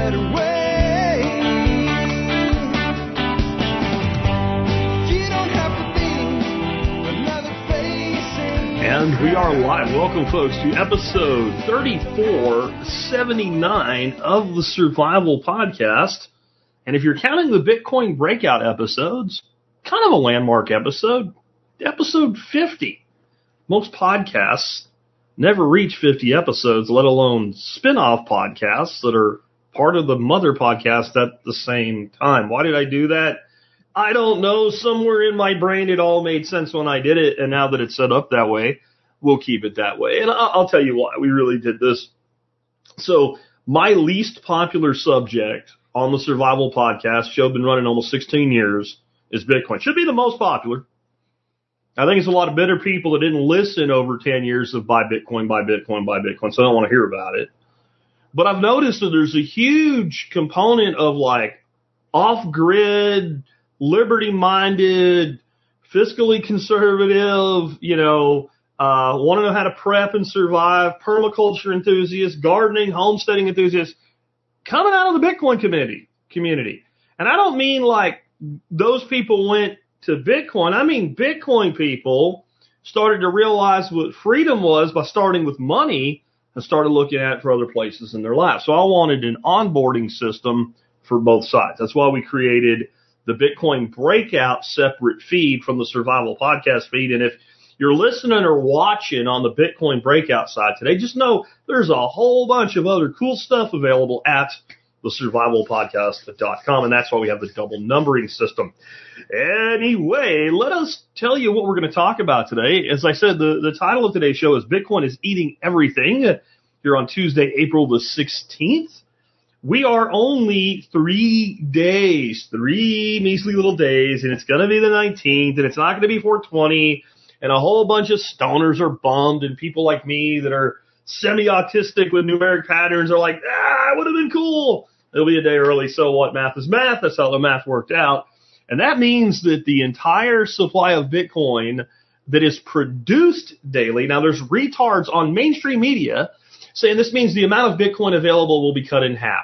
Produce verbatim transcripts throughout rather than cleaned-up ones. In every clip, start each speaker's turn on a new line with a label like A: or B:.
A: better way. You don't have to be another face in.
B: And we are live. Welcome, folks, to episode thirty-four seventy-nine of the Survival Podcast. And if you're counting the Bitcoin breakout episodes, kind of a landmark episode, episode fifty. Most podcasts never reach fifty episodes, let alone spin-off podcasts that are part of the mother podcast at the same time. Why did I do that? I don't know. Somewhere in my brain it all made sense when I did it, and now that it's set up that way, we'll keep it that way. And I'll tell you why we really did this. So my least popular subject on the Survival Podcast, show been running almost sixteen years, is Bitcoin. Should be the most popular. I think it's a lot of bitter people that didn't listen over ten years of buy Bitcoin, buy Bitcoin, buy Bitcoin, so I don't want to hear about it. But I've noticed that there's a huge component of like off-grid, liberty-minded, fiscally conservative, you know, uh, want to know how to prep and survive, permaculture enthusiasts, gardening, homesteading enthusiasts, coming out of the Bitcoin community, community. And I don't mean like those people went to Bitcoin. I mean, Bitcoin people started to realize what freedom was by starting with money and started looking at it for other places in their lives. So I wanted an onboarding system for both sides. That's why we created the Bitcoin Breakout separate feed from the Survival Podcast feed. And if you're listening or watching on the Bitcoin Breakout side today, just know there's a whole bunch of other cool stuff available at the survival podcast dot com, and that's why we have the double numbering system. Anyway, let us tell you what we're going to talk about today. As I said, the, the title of today's show is Bitcoin is Eating Everything. Here on Tuesday, April the sixteenth. We are only three days, three measly little days, and it's going to be the nineteenth, and it's not going to be four twenty, and a whole bunch of stoners are bummed, and people like me that are semi-autistic with numeric patterns are like, ah, it would have been cool. It'll be a day early, so what? Math is math. That's how the math worked out. And that means that the entire supply of Bitcoin that is produced daily, now there's retards on mainstream media saying this means the amount of Bitcoin available will be cut in half.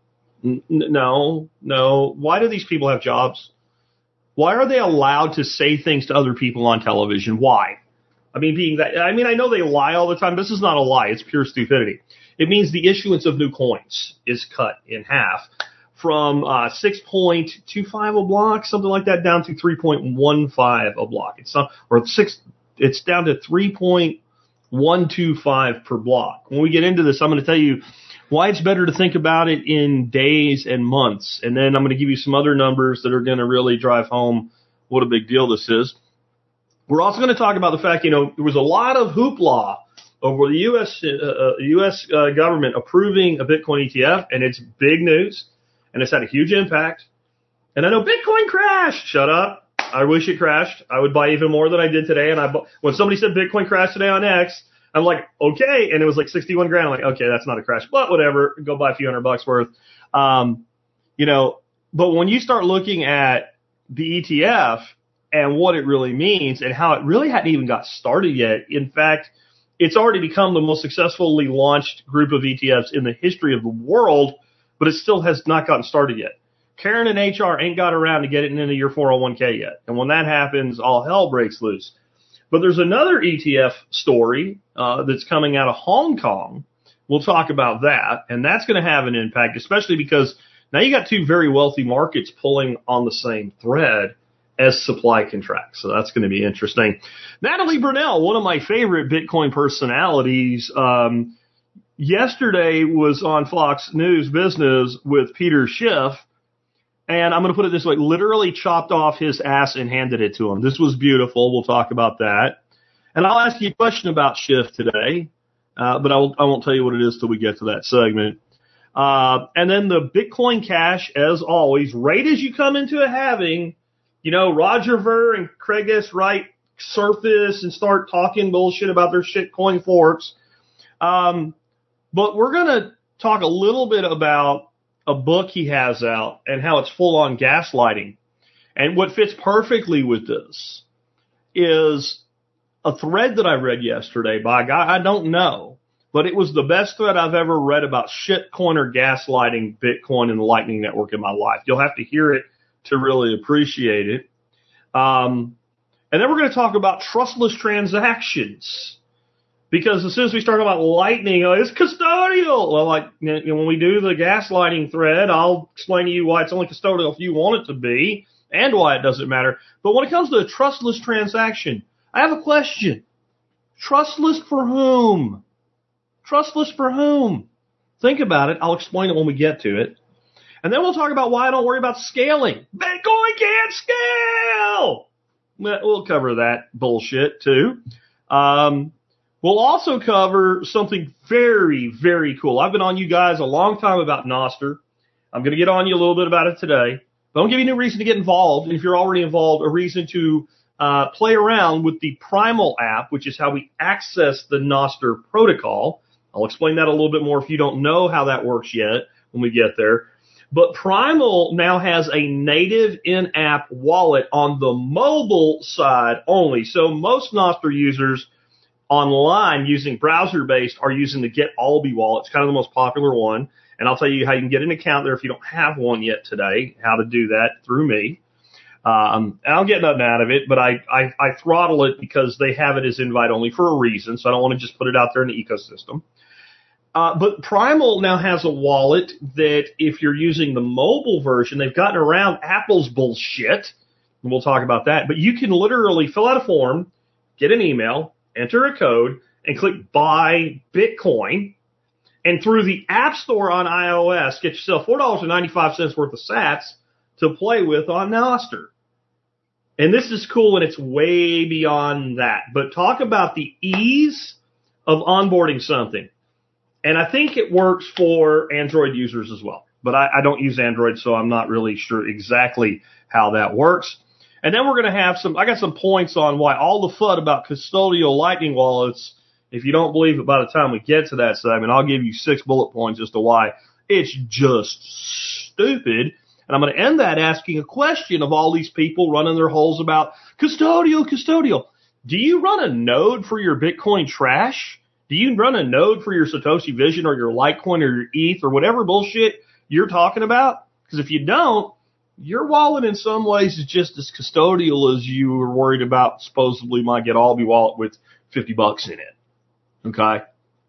B: N- no, no. Why do these people have jobs? Why are they allowed to say things to other people on television? Why? I mean, being that, I mean, I know they lie all the time. This is not a lie. It's pure stupidity. It means the issuance of new coins is cut in half from uh, six point two five a block, something like that, down to three point one five a block. It's not, or six, it's down to three point one two five per block. When we get into this, I'm going to tell you why it's better to think about it in days and months. And then I'm going to give you some other numbers that are going to really drive home what a big deal this is. We're also going to talk about the fact, you know, there was a lot of hoopla over the U S uh, U S uh, government approving a Bitcoin E T F, and it's big news, and it's had a huge impact. And I know Bitcoin crashed. Shut up. I wish it crashed. I would buy even more than I did today. And I bu- when somebody said Bitcoin crashed today on X, I'm like, okay. And it was like sixty-one grand. I'm like, okay, that's not a crash, but whatever. Go buy a few hundred bucks worth. Um, you know, but when you start looking at the E T F and what it really means and how it really hadn't even got started yet. In fact, it's already become the most successfully launched group of E T Fs in the history of the world, but it still has not gotten started yet. Karen and H R ain't got around to get it into your four oh one k yet. And when that happens, all hell breaks loose. But there's another E T F story uh, that's coming out of Hong Kong. We'll talk about that, and that's going to have an impact, especially because now you got two very wealthy markets pulling on the same thread as supply contracts. So that's going to be interesting. Natalie Brunell, one of my favorite Bitcoin personalities, um, yesterday was on Fox News Business with Peter Schiff. And I'm going to put it this way, literally chopped off his ass and handed it to him. This was beautiful. We'll talk about that. And I'll ask you a question about Schiff today, uh, but I, will, I won't tell you what it is till we get to that segment. Uh, and then the Bitcoin Cash, as always, right as you come into a halving, you know, Roger Ver and Craig S. Wright surface and start talking bullshit about their shit coin forks. Um, but we're going to talk a little bit about a book he has out and how it's full on gaslighting. And what fits perfectly with this is a thread that I read yesterday by a guy I don't know, but it was the best thread I've ever read about shitcoin or gaslighting Bitcoin and the Lightning Network in my life. You'll have to hear it to really appreciate it. Um, and then we're going to talk about trustless transactions. Because as soon as we start about Lightning, oh, it's custodial. Well, like, you know, when we do the gaslighting thread, I'll explain to you why it's only custodial if you want it to be and why it doesn't matter. But when it comes to a trustless transaction, I have a question. Trustless for whom? Trustless for whom? Think about it. I'll explain it when we get to it. And then we'll talk about why I don't worry about scaling. Bitcoin can't scale! We'll cover that bullshit, too. Um... We'll also cover something very, very cool. I've been on you guys a long time about Nostr. I'm going to get on you a little bit about it today. But I'll give you a new reason to get involved. And if you're already involved, a reason to uh, play around with the Primal app, which is how we access the Nostr protocol. I'll explain that a little bit more if you don't know how that works yet when we get there. But Primal now has a native in-app wallet on the mobile side only. So most Nostr users online using browser-based are using the Get Alby wallet. It's kind of the most popular one. And I'll tell you how you can get an account there if you don't have one yet today, how to do that through me. Um, and I'll get nothing out of it, but I, I, I throttle it because they have it as invite only for a reason, so I don't want to just put it out there in the ecosystem. Uh, but Primal now has a wallet that if you're using the mobile version, they've gotten around Apple's bullshit, and we'll talk about that. But you can literally fill out a form, get an email, enter a code, and click Buy Bitcoin. And through the App Store on iOS, get yourself four dollars and ninety-five cents worth of sats to play with on Nostr. And this is cool, and it's way beyond that. But talk about the ease of onboarding something. And I think it works for Android users as well. But I, I don't use Android, so I'm not really sure exactly how that works. And then we're going to have some, I got some points on why all the FUD about custodial Lightning wallets, if you don't believe it by the time we get to that segment, I'll give you six bullet points as to why it's just stupid. And I'm going to end that asking a question of all these people running their holes about custodial, custodial. Do you run a node for your Bitcoin trash? Do you run a node for your Satoshi Vision or your Litecoin or your E T H or whatever bullshit you're talking about? Because if you don't, your wallet in some ways is just as custodial as you were worried about supposedly my Get Alby wallet with fifty bucks in it. Okay?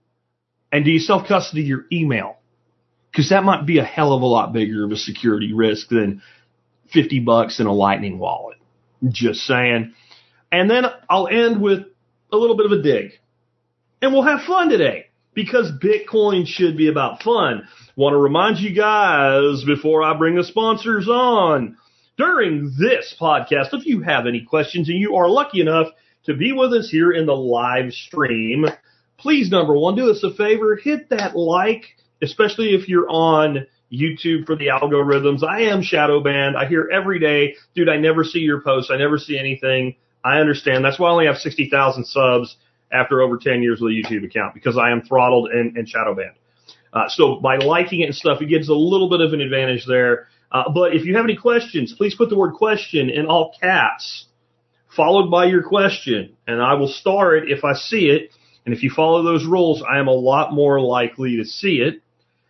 B: And do you self-custody your email? Because that might be a hell of a lot bigger of a security risk than fifty bucks in a Lightning wallet. Just saying. And then I'll end with a little bit of a dig. And we'll have fun today. Because Bitcoin should be about fun. Want to remind you guys before I bring the sponsors on, during this podcast, if you have any questions and you are lucky enough to be with us here in the live stream, please, number one, do us a favor, hit that like, especially if you're on YouTube for the algorithms. I am shadow banned. I hear every day, dude, I never see your posts. I never see anything. I understand. That's why I only have sixty thousand subs after over ten years with a YouTube account, because I am throttled and, and shadow banned. Uh, so by liking it and stuff, it gives a little bit of an advantage there. Uh, but if you have any questions, please put the word question in all caps, followed by your question, and I will star it if I see it. And if you follow those rules, I am a lot more likely to see it.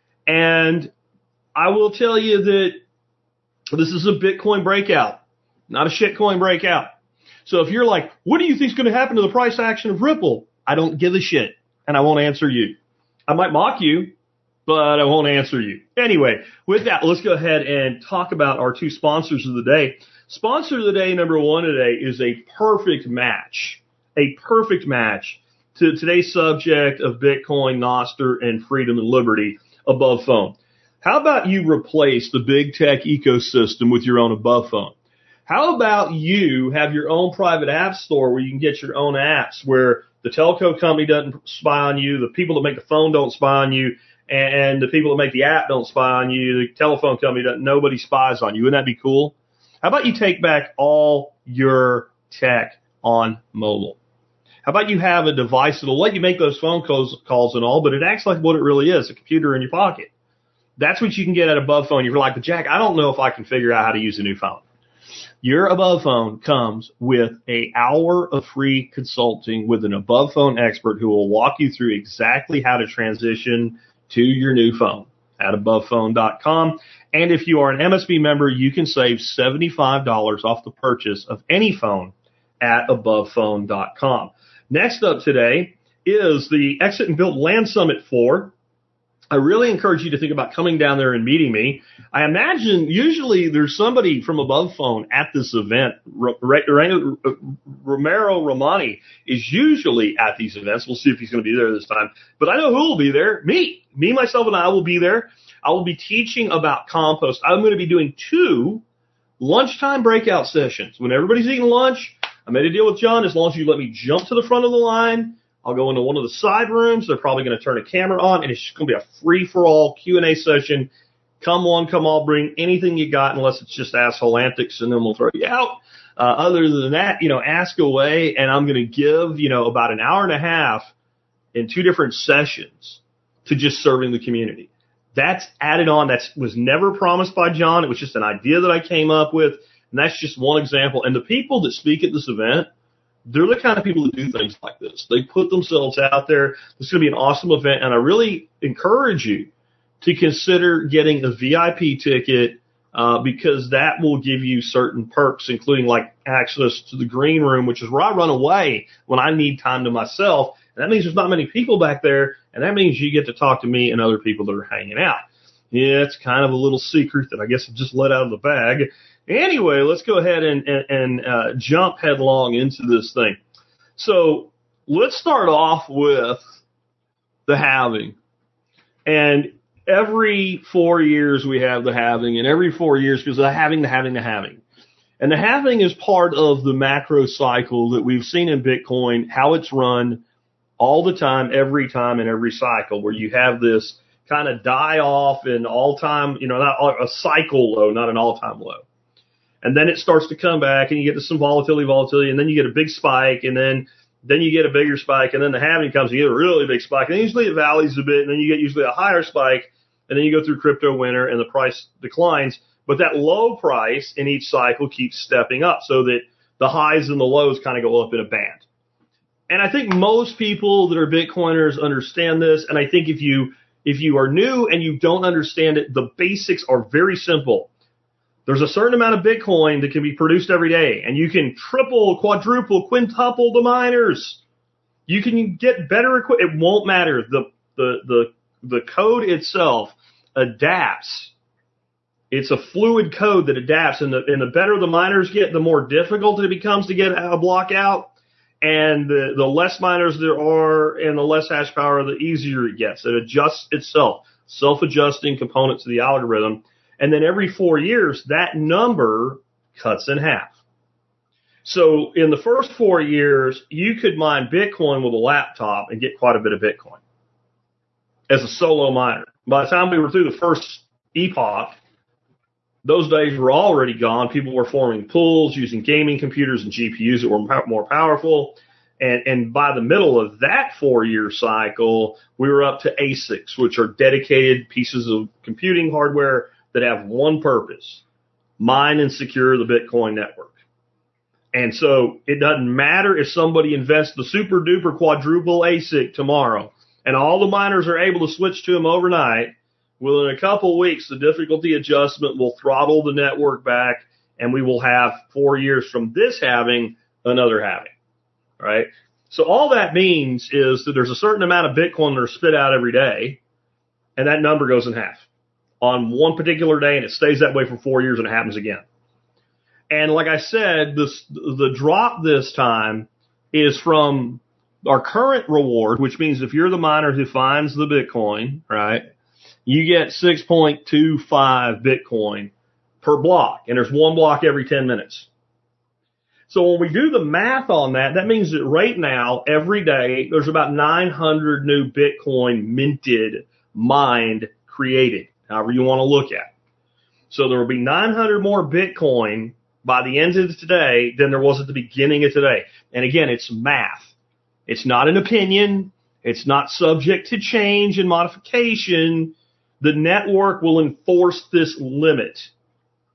B: And I will tell you that this is a Bitcoin breakout, not a shitcoin breakout. So if you're like, what do you think is going to happen to the price action of Ripple? I don't give a shit, and I won't answer you. I might mock you, but I won't answer you. Anyway, with that, let's go ahead and talk about our two sponsors of the day. Sponsor of the day, number one today, is a perfect match, a perfect match to today's subject of Bitcoin, Nostr, and freedom and liberty, Above Phone. How about you replace the big tech ecosystem with your own Above Phone? How about you have your own private app store where you can get your own apps, where the telco company doesn't spy on you, the people that make the phone don't spy on you, and the people that make the app don't spy on you, the telephone company doesn't, nobody spies on you. Wouldn't that be cool? How about you take back all your tech on mobile? How about you have a device that'll let you make those phone calls, calls and all, but it acts like what it really is, a computer in your pocket. That's what you can get at Above Phone. You're like, but Jack, I don't know if I can figure out how to use a new phone. Your Above phone comes with an hour of free consulting with an Above phone expert who will walk you through exactly how to transition to your new phone at above phone dot com. And if you are an M S B member, you can save seventy-five dollars off the purchase of any phone at above phone dot com. Next up today is the Exit and Build Land Summit four. I really encourage you to think about coming down there and meeting me. I imagine usually there's somebody from Above Phone at this event. Romero Romani is usually at these events. We'll see if he's going to be there this time. But I know who will be there. Me. Me, myself, and I will be there. I will be teaching about compost. I'm going to be doing two lunchtime breakout sessions. When everybody's eating lunch, I made a deal with John. As long as you let me jump to the front of the line, I'll go into one of the side rooms. They're probably going to turn a camera on, and it's just going to be a free-for-all Q and A session. Come on, come all, bring anything you got, unless it's just asshole antics, and then we'll throw you out. Uh, other than that, you know, ask away, and I'm going to give, you know, about an hour and a half in two different sessions to just serving the community. That's added on. That was never promised by John. It was just an idea that I came up with, and that's just one example. And the people that speak at this event, they're the kind of people that do things like this. They put themselves out there. This is going to be an awesome event, and I really encourage you to consider getting a V I P ticket uh, because that will give you certain perks, including like access to the green room, which is where I run away when I need time to myself. And that means there's not many people back there, and that means you get to talk to me and other people that are hanging out. Yeah, it's kind of a little secret that I guess I just let out of the bag. Anyway, let's go ahead and, and, and uh, jump headlong into this thing. So let's start off with the halving. And every four years we have the halving, and every four years because the halving, the halving, the halving. And the halving is part of the macro cycle that we've seen in Bitcoin, how it's run all the time, every time, in every cycle, where you have this kind of die off and all-time, you know, not a cycle low, not an all-time low. And then it starts to come back, and you get to some volatility, volatility, and then you get a big spike, and then then you get a bigger spike, and then the halving comes, and you get a really big spike, and then usually it valleys a bit, and then you get usually a higher spike, and then you go through crypto winter, and the price declines. But that low price in each cycle keeps stepping up, so that the highs and the lows kind of go up in a band. And I think most people that are Bitcoiners understand this, and I think if you if you are new and you don't understand it, the basics are very simple. There's a certain amount of Bitcoin that can be produced every day, and you can triple, quadruple, quintuple the miners. You can get better equipment. It won't matter. The, the, the, the code itself adapts. It's a fluid code that adapts, and the, and the better the miners get, the more difficult it becomes to get a block out, and the, the less miners there are and the less hash power, the easier it gets. It adjusts itself, self-adjusting component to the algorithm. And then every four years, that number cuts in half. So in the first four years, you could mine Bitcoin with a laptop and get quite a bit of Bitcoin as a solo miner. By the time we were through the first epoch, those days were already gone. People were forming pools using gaming computers and G P Us that were more powerful. And, and by the middle of that four-year cycle, we were up to A SICs, which are dedicated pieces of computing hardware that have one purpose: mine and secure the Bitcoin network. And so it doesn't matter if somebody invests the super duper quadruple A SIC tomorrow and all the miners are able to switch to them overnight. Within a couple of weeks, the difficulty adjustment will throttle the network back, and we will have four years from this halving another halving, right? So all that means is that there's a certain amount of Bitcoin that are spit out every day, and that number goes in half on one particular day, and it stays that way for four years, and it happens again. And like I said, this, the drop this time is from our current reward, which means if you're the miner who finds the Bitcoin, right, you get six point two five Bitcoin per block, and there's one block every ten minutes. So when we do the math on that, that means that right now, every day, there's about nine hundred new Bitcoin minted, mined, created, however you want to look at it. So there will be nine hundred more Bitcoin by the end of today than there was at the beginning of today. And again, it's math. It's not an opinion. It's not subject to change and modification. The network will enforce this limit.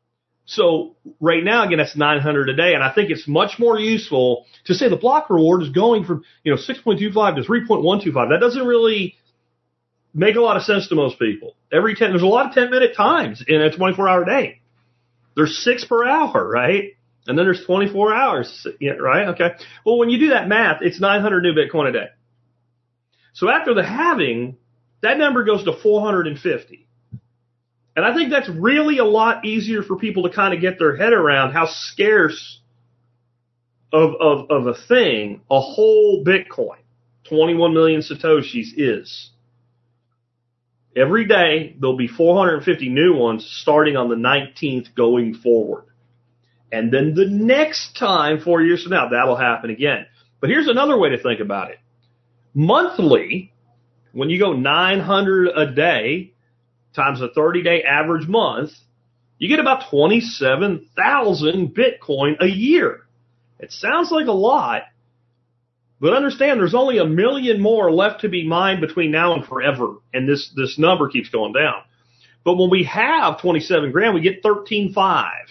B: So right now, again, that's nine hundred a day. And I think it's much more useful to say the block reward is going from, you know, six point two five to three point one two five. That doesn't really make a lot of sense to most people. Every ten, there's a lot of ten minute times in a twenty-four hour day. There's six per hour, right? And then there's twenty-four hours, right? Okay. Well, when you do that math, it's nine hundred new Bitcoin a day. So after the halving, that number goes to four hundred fifty. And I think that's really a lot easier for people to kind of get their head around how scarce of, of, of a thing a whole Bitcoin, twenty-one million Satoshis, is. Every day, there'll be four hundred fifty new ones starting on the nineteenth going forward. And then the next time, four years from now, that'll happen again. But here's another way to think about it. Monthly, when you go nine hundred a day times a thirty-day average month, you get about twenty-seven thousand Bitcoin a year. It sounds like a lot, but understand there's only a million more left to be mined between now and forever, and this, this number keeps going down. But when we have twenty-seven grand, we get thirteen five.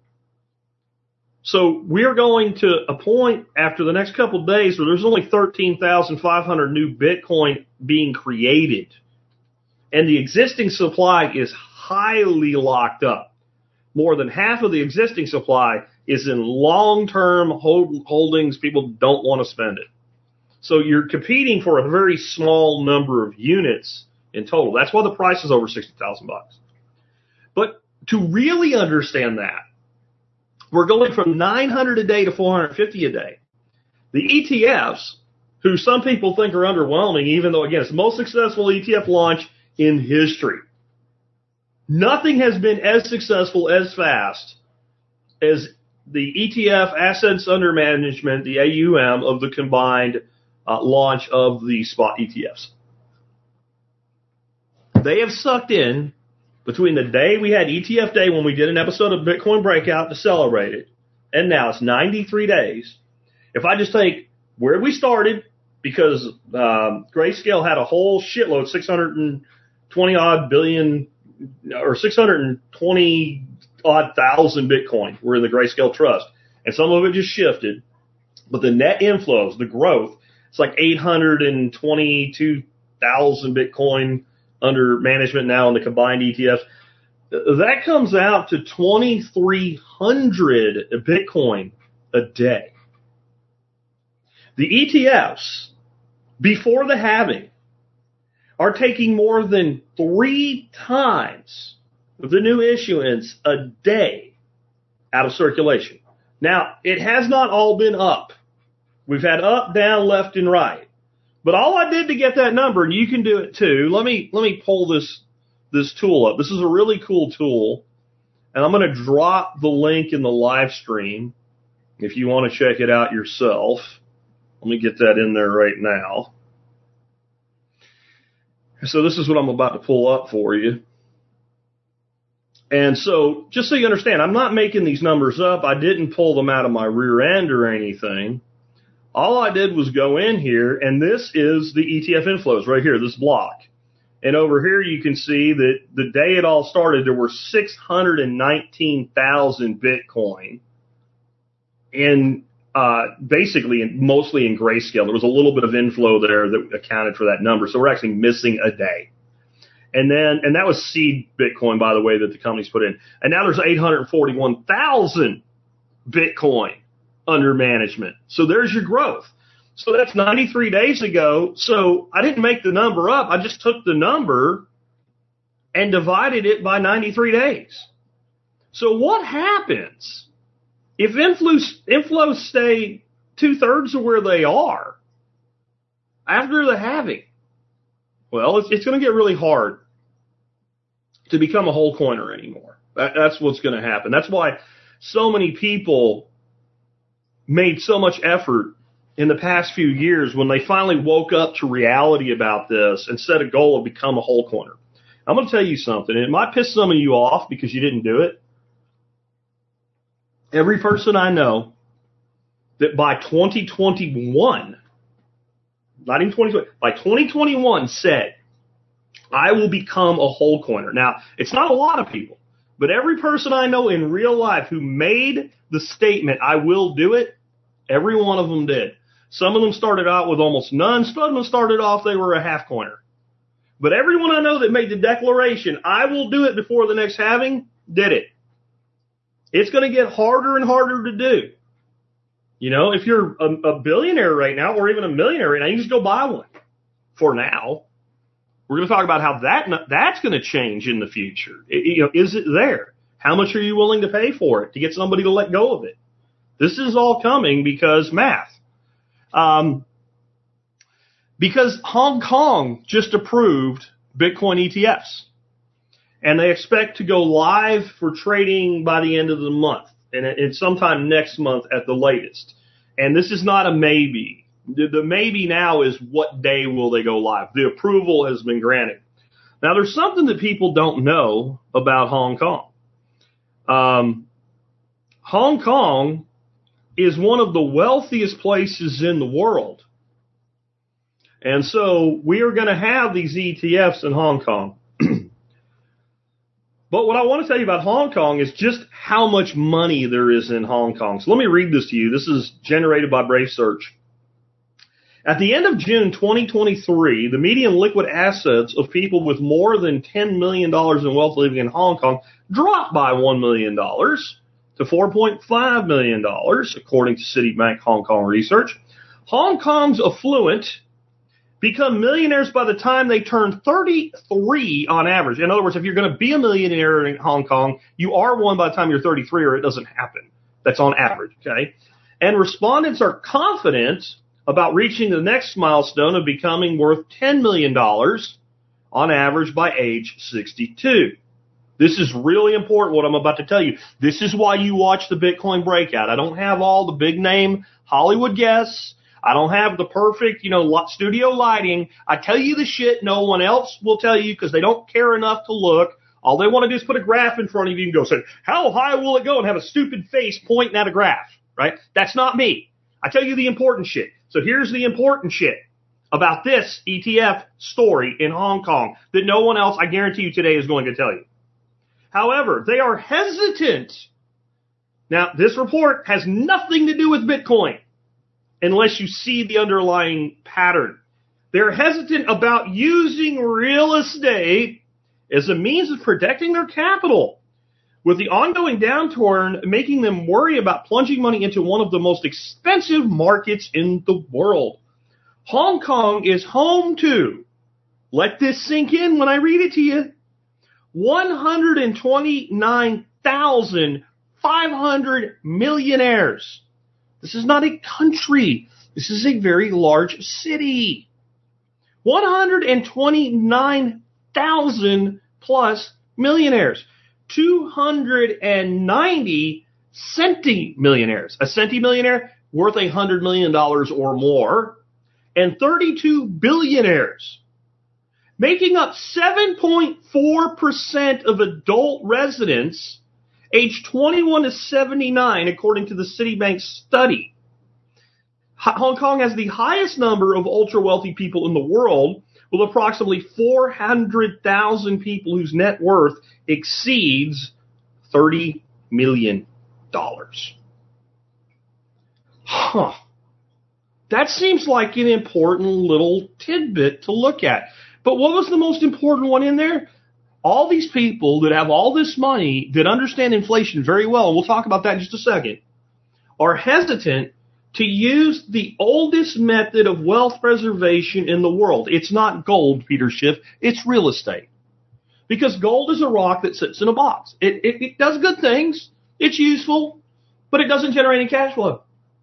B: So we're going to a point after the next couple of days where there's only thirteen thousand five hundred new Bitcoin being created. And the existing supply is highly locked up. More than half of the existing supply is in long-term hold, holdings. People don't want to spend it. So you're competing for a very small number of units in total. That's why the price is over sixty thousand bucks. But to really understand that, we're going from nine hundred a day to four hundred fifty a day. The E T Fs, who some people think are underwhelming, even though, again, it's the most successful E T F launch in history. Nothing has been as successful as fast as the E T F assets under management, the A U M, of the combined uh, launch of the spot E T Fs. They have sucked in, between the day we had E T F Day when we did an episode of Bitcoin Breakout to celebrate it, and now it's ninety-three days. If I just take where we started, because um, Grayscale had a whole shitload, six hundred twenty odd billion, or six hundred twenty odd thousand Bitcoin were in the Grayscale Trust, and some of it just shifted. But the net inflows, the growth, it's like eight hundred twenty-two thousand Bitcoin under management now in the combined E T Fs. That comes out to twenty-three hundred Bitcoin a day. The E T Fs, before the halving, are taking more than three times the new issuance a day out of circulation. Now, it has not all been up. We've had up, down, left, and right. But all I did to get that number, and you can do it too, let me let me pull this this tool up. This is a really cool tool, and I'm going to drop the link in the live stream if you want to check it out yourself. Let me get that in there right now. So this is what I'm about to pull up for you. And so, just so you understand, I'm not making these numbers up. I didn't pull them out of my rear end or anything. All I did was go in here, and this is the E T F inflows right here, this block. And over here you can see that the day it all started, there were six hundred nineteen thousand Bitcoin in uh, basically in, mostly in Grayscale. There was a little bit of inflow there that accounted for that number. So we're actually missing a day. And then, and that was seed Bitcoin, by the way, that the companies put in. And now there's eight hundred forty-one thousand Bitcoin under management. So there's your growth. So that's ninety-three days ago. So I didn't make the number up. I just took the number and divided it by ninety-three days. So what happens if inflows, inflows stay two-thirds of where they are after the halving? Well, it's, it's going to get really hard to become a whole coiner anymore. That, that's what's going to happen. That's why so many people made so much effort in the past few years when they finally woke up to reality about this and set a goal of become a whole coiner. I'm going to tell you something. It might piss some of you off because you didn't do it. Every person I know that by twenty twenty-one, not even twenty twenty, by twenty twenty-one said, I will become a whole coiner. Now, it's not a lot of people, But every person I know in real life who made the statement, I will do it, every one of them did. Some of them started out with almost none. Some of them started off, they were a half coiner. But everyone I know that made the declaration, I will do it before the next halving, did it. It's going to get harder and harder to do. You know, if you're a, a billionaire right now or even a millionaire right now, you just go buy one for now. We're going to talk about how that that's going to change in the future. It, you know, is it there? How much are you willing to pay for it to get somebody to let go of it? This is all coming because math. Um, because Hong Kong just approved Bitcoin E T Fs. And they expect to go live for trading by the end of the month. And it's sometime next month at the latest. And this is not a maybe. The, the maybe now is what day will they go live. The approval has been granted. Now, there's something that people don't know about Hong Kong. Um, Hong Kong is one of the wealthiest places in the world. And so we are going to have these E T Fs in Hong Kong. But what I want to tell you about Hong Kong is just how much money there is in Hong Kong. So let me read this to you. This is generated by Brave Search. At the end of June twenty twenty-three, the median liquid assets of people with more than ten million dollars in wealth living in Hong Kong dropped by one million dollars to four point five million dollars, according to Citibank Hong Kong Research. Hong Kong's affluent become millionaires by the time they turn thirty-three on average. In other words, if you're going to be a millionaire in Hong Kong, you are one by the time you're thirty-three or it doesn't happen. That's on average, okay? And respondents are confident about reaching the next milestone of becoming worth ten million dollars on average by age sixty-two. This is really important, what I'm about to tell you. This is why you watch the Bitcoin breakout. I don't have all the big name Hollywood guests. I don't have the perfect, you know, studio lighting. I tell you the shit no one else will tell you because they don't care enough to look. All they want to do is put a graph in front of you and go say, how high will it go? And have a stupid face pointing at a graph, right? That's not me. I tell you the important shit. So here's the important shit about this E T F story in Hong Kong that no one else, I guarantee you today, is going to tell you. However, they are hesitant. Now, this report has nothing to do with Bitcoin unless you see the underlying pattern. They're hesitant about using real estate as a means of protecting their capital, with the ongoing downturn making them worry about plunging money into one of the most expensive markets in the world. Hong Kong is home to, let this sink in when I read it to you, one hundred twenty-nine thousand five hundred millionaires. This is not a country. This is a very large city. one hundred twenty-nine thousand plus millionaires. two hundred ninety centimillionaires. A centimillionaire worth one hundred million dollars or more. And thirty-two billionaires, making up seven point four percent of adult residents aged twenty-one to seventy-nine, according to the Citibank study. Hong Kong has the highest number of ultra-wealthy people in the world, with approximately four hundred thousand people whose net worth exceeds thirty million dollars. Huh. That seems like an important little tidbit to look at. But what was the most important one in there? All these people that have all this money, that understand inflation very well, and we'll talk about that in just a second, are hesitant to use the oldest method of wealth preservation in the world. It's not gold, Peter Schiff. It's real estate. Because gold is a rock that sits in a box. It, it, it does good things. It's useful, but it doesn't generate any cash flow.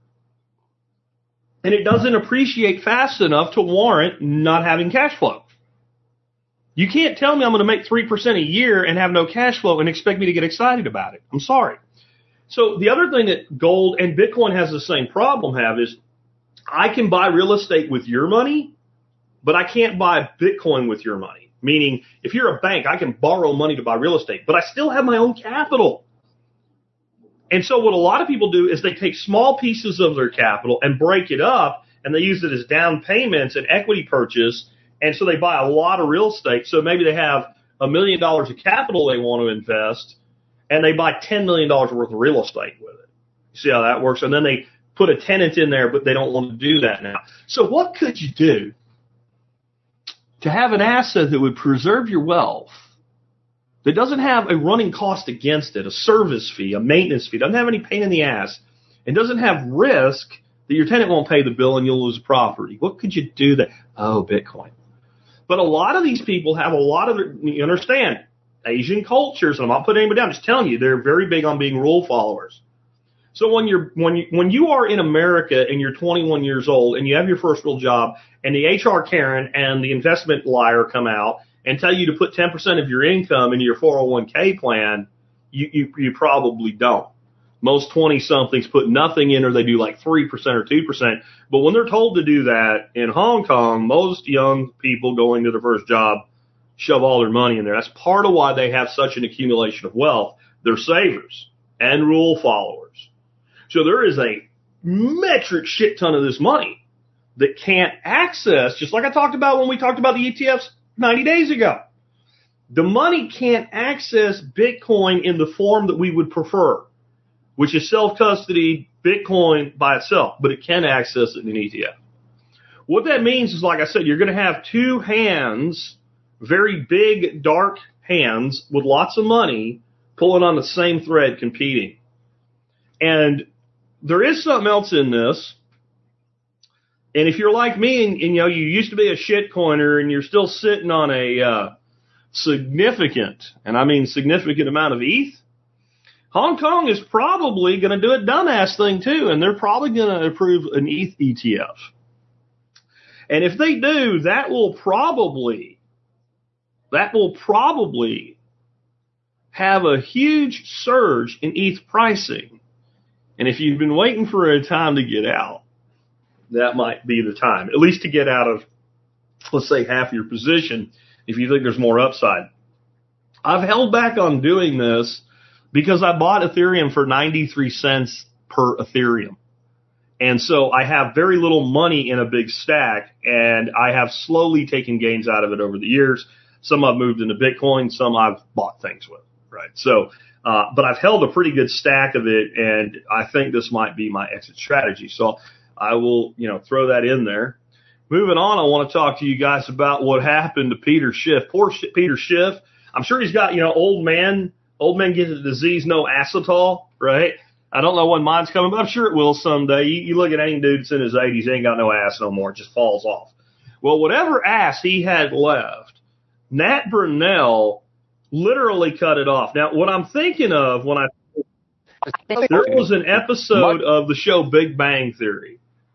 B: And it doesn't appreciate fast enough to warrant not having cash flow. You can't tell me I'm going to make three percent a year and have no cash flow and expect me to get excited about it. I'm sorry. So the other thing that gold and Bitcoin has the same problem have is I can buy real estate with your money, but I can't buy Bitcoin with your money. Meaning, if you're a bank, I can borrow money to buy real estate, but I still have my own capital. And so what a lot of people do is they take small pieces of their capital and break it up, and they use it as down payments and equity purchase. And so they buy a lot of real estate. So maybe they have a million dollars of capital they want to invest, and they buy ten million dollars worth of real estate with it. You see how that works? And then they put a tenant in there, but they don't want to do that now. So what could you do to have an asset that would preserve your wealth, that doesn't have a running cost against it, a service fee, a maintenance fee, doesn't have any pain in the ass, and doesn't have risk that your tenant won't pay the bill and you'll lose property? What could you do that? Oh, Bitcoin. But a lot of these people have a lot of, you understand, Asian cultures, and I'm not putting anybody down, just telling you, they're very big on being rule followers. So when you're, when you, when you are in America and you're twenty-one years old and you have your first real job and the H R Karen and the investment liar come out and tell you to put ten percent of your income into your four oh one k plan, you, you, you probably don't. Most twenty-somethings put nothing in, or they do like three percent or two percent. But when they're told to do that in Hong Kong, most young people going to their first job shove all their money in there. That's part of why they have such an accumulation of wealth. They're savers and rule followers. So there is a metric shit ton of this money that can't access, just like I talked about when we talked about the E T Fs ninety days ago. The money can't access Bitcoin in the form that we would prefer, which is self-custody Bitcoin by itself, but it can access it in an E T F. What that means is, like I said, you're going to have two hands, very big, dark hands with lots of money pulling on the same thread competing. And there is something else in this. And if you're like me and, and you know, you used to be a shitcoiner and you're still sitting on a uh, significant, and I mean significant amount of E T H, Hong Kong is probably going to do a dumbass thing too, and they're probably going to approve an E T H E T F. And if they do, that will probably, that will probably have a huge surge in E T H pricing. And if you've been waiting for a time to get out, that might be the time, at least to get out of, let's say, half your position if you think there's more upside. I've held back on doing this because I bought Ethereum for ninety-three cents per Ethereum. And so I have very little money in a big stack, and I have slowly taken gains out of it over the years. Some I've moved into Bitcoin, some I've bought things with, right? So, uh, but I've held a pretty good stack of it, and I think this might be my exit strategy. So I will, you know, throw that in there. Moving on, I want to talk to you guys about what happened to Peter Schiff. Poor Sh- Peter Schiff. I'm sure he's got, you know, old man, old men get the disease, no acetol, right? I don't know when mine's coming, but I'm sure it will someday. You, you look at any dude that's in his eighties, he ain't got no ass no more. It just falls off. Well, whatever ass he had left, Nat Brunell literally cut it off. Now, what I'm thinking of when I, there was an episode of the show Big Bang Theory,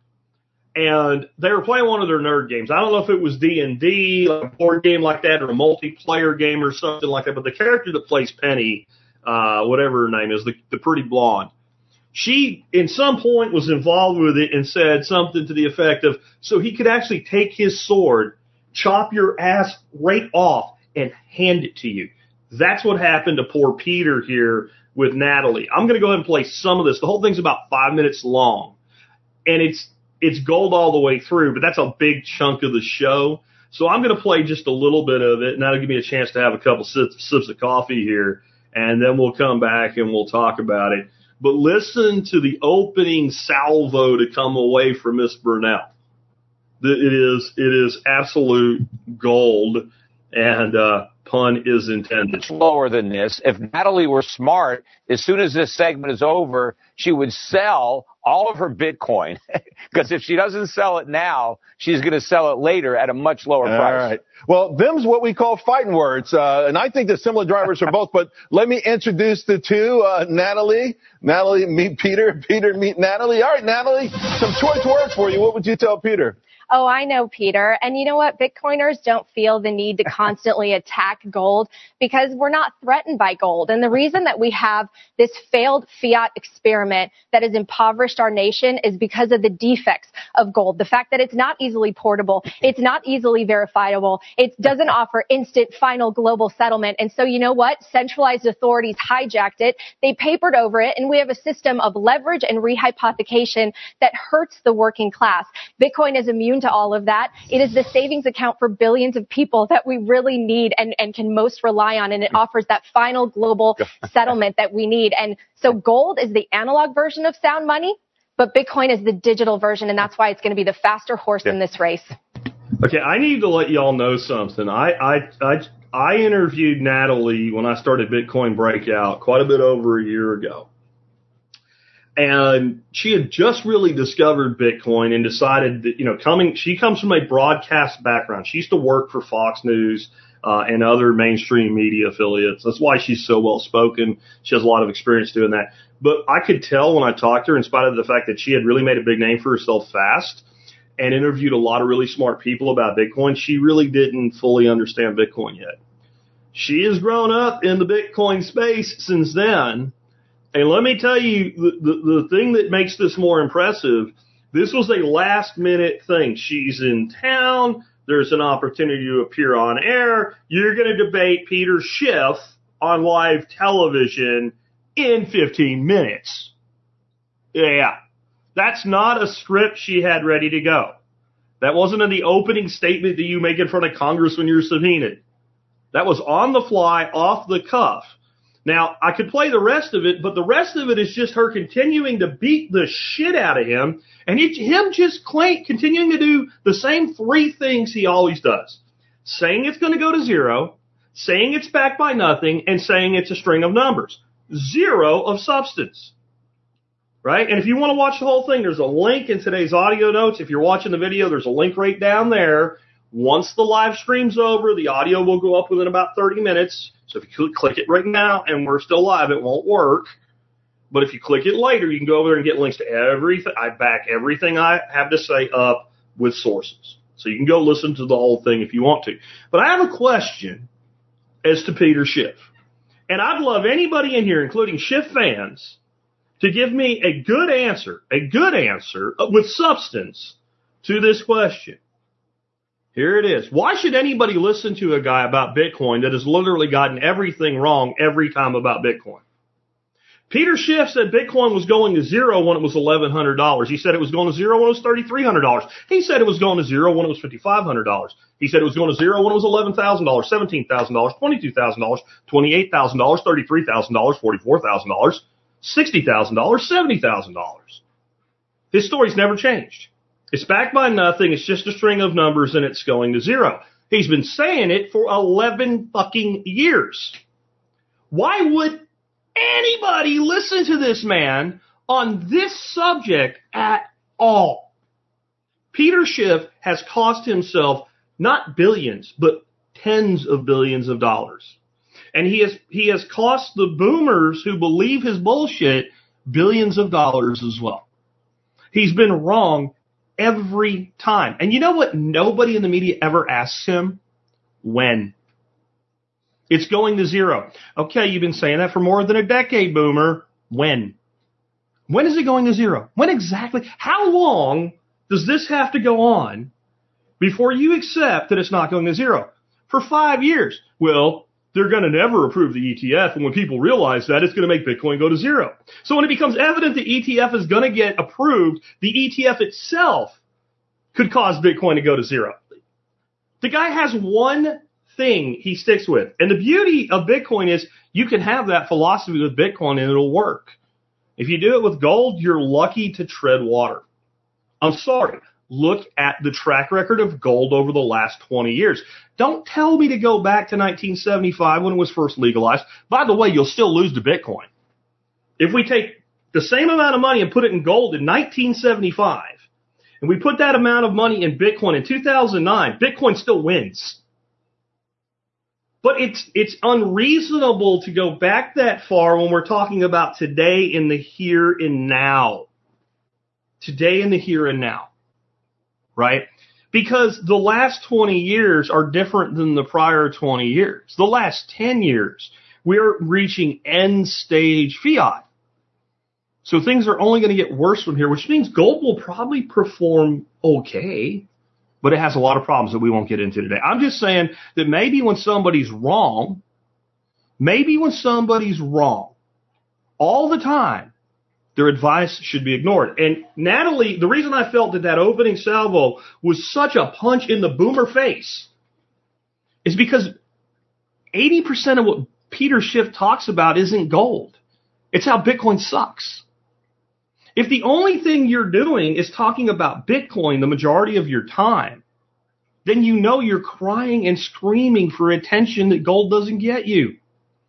B: and they were playing one of their nerd games. I don't know if it was D and D, like a board game like that, or a multiplayer game or something like that, but the character that plays Penny, uh, whatever her name is, the, the pretty blonde, she, in some point, was involved with it and said something to the effect of, so he could actually take his sword, chop your ass right off, and hand it to you. That's what happened to poor Peter here with Natalie. I'm going to go ahead and play some of this. The whole thing's about five minutes long, and it's it's gold all the way through, but that's a big chunk of the show. So I'm going to play just a little bit of it, and that'll give me a chance to have a couple sips, sips of coffee here, and then we'll come back and we'll talk about it. But listen to the opening salvo to come away from Miss Brunell. It is, it is absolute gold, and uh, pun is intended.
C: Much lower than this. If Natalie were smart, as soon as this segment is over, she would sell all of her Bitcoin. Because if she doesn't sell it now, she's going to sell it later at a much lower
D: All
C: price.
D: All right. Well, them's what we call fighting words. Uh, and I think the similar drivers are both. But let me introduce the two. Uh, Natalie. Natalie, meet Peter. Peter, meet Natalie. All right, Natalie, some choice words for you. What would you tell Peter?
E: Oh, I know, Peter. And you know what? Bitcoiners don't feel the need to constantly attack gold because we're not threatened by gold. And the reason that we have this failed fiat experiment that has impoverished our nation is because of the defects of gold. The fact that it's not easily portable, it's not easily verifiable, It doesn't offer instant final global settlement. And so you know what? Centralized authorities hijacked it. They papered over it. And we have a system of leverage and rehypothecation that hurts the working class. Bitcoin is immune to all of that. It is the savings account for billions of people that we really need and, and can most rely on. And it offers that final global settlement that we need. And so gold is the analog version of sound money, but Bitcoin is the digital version. And that's why it's going to be the faster horse yeah. in this race.
B: Okay, I need to let y'all know something. I, I, I, I interviewed Natalie when I started Bitcoin Breakout quite a bit over a year ago. And she had just really discovered Bitcoin and decided that, you know, coming, she comes from a broadcast background. She used to work for Fox News uh, and other mainstream media affiliates. That's why she's so well spoken. She has a lot of experience doing that. But I could tell when I talked to her, in spite of the fact that she had really made a big name for herself fast and interviewed a lot of really smart people about Bitcoin, she really didn't fully understand Bitcoin yet. She has grown up in the Bitcoin space since then. And let me tell you, the, the, the thing that makes this more impressive, this was a last-minute thing. She's in town. There's an opportunity to appear on air. You're going to debate Peter Schiff on live television in fifteen minutes. Yeah. That's not a script she had ready to go. That wasn't in the opening statement that you make in front of Congress when you're subpoenaed. That was on the fly, off the cuff. Now, I could play the rest of it, but the rest of it is just her continuing to beat the shit out of him, and it, him just claim, continuing to do the same three things he always does. Saying it's going to go to zero, saying it's backed by nothing, and saying it's a string of numbers. Zero of substance. Right? And if you want to watch the whole thing, there's a link in today's audio notes. If you're watching the video, there's a link right down there. Once the live stream's over, the audio will go up within about thirty minutes. So if you click it right now and we're still live, it won't work. But if you click it later, you can go over there and get links to everything. I back everything I have to say up with sources. So you can go listen to the whole thing if you want to. But I have a question as to Peter Schiff. And I'd love anybody in here, including Schiff fans, to give me a good answer, a good answer with substance to this question. Here it is. Why should anybody listen to a guy about Bitcoin that has literally gotten everything wrong every time about Bitcoin? Peter Schiff said Bitcoin was going to zero when it was eleven hundred dollars. He said it was going to zero when it was thirty-three hundred dollars. He said it was going to zero when it was fifty-five hundred dollars. He said it was going to zero when it was eleven thousand dollars, seventeen thousand dollars, twenty-two thousand dollars, twenty-eight thousand dollars, thirty-three thousand dollars, forty-four thousand dollars, sixty thousand dollars, seventy thousand dollars. His story's never changed. It's backed by nothing. It's just a string of numbers, and it's going to zero. He's been saying it for eleven fucking years. Why would anybody listen to this man on this subject at all? Peter Schiff has cost himself not billions, but tens of billions of dollars. And he has, he has cost the boomers who believe his bullshit billions of dollars as well. He's been wrong every time. And you know what nobody in the media ever asks him? When? It's going to zero. Okay, you've been saying that for more than a decade, boomer. When? When is it going to zero? When exactly? How long does this have to go on before you accept that it's not going to zero? For five years. Well, they're going to never approve the E T F, and when people realize that, it's going to make Bitcoin go to zero. So when it becomes evident the E T F is going to get approved, the E T F itself could cause Bitcoin to go to zero. The guy has one thing he sticks with. And the beauty of Bitcoin is you can have that philosophy with Bitcoin and it'll work. If you do it with gold, you're lucky to tread water. I'm sorry. Look at the track record of gold over the last twenty years. Don't tell me to go back to nineteen seventy-five when it was first legalized. By the way, you'll still lose to Bitcoin. If we take the same amount of money and put it in gold in nineteen seventy-five, and we put that amount of money in Bitcoin in two thousand nine, Bitcoin still wins. But it's it's unreasonable to go back that far when we're talking about today in the here and now. Today in the here and now. Right? Because the last twenty years are different than the prior twenty years. The last ten years, we're reaching end stage fiat. So things are only going to get worse from here, which means gold will probably perform okay. but it has a lot of problems that we won't get into today. I'm just saying that maybe when somebody's wrong, maybe when somebody's wrong all the time, their advice should be ignored. And Natalie, the reason I felt that that opening salvo was such a punch in the boomer face is because eighty percent of what Peter Schiff talks about isn't gold. It's how Bitcoin sucks. If the only thing you're doing is talking about Bitcoin the majority of your time, then you know you're crying and screaming for attention that gold doesn't get you.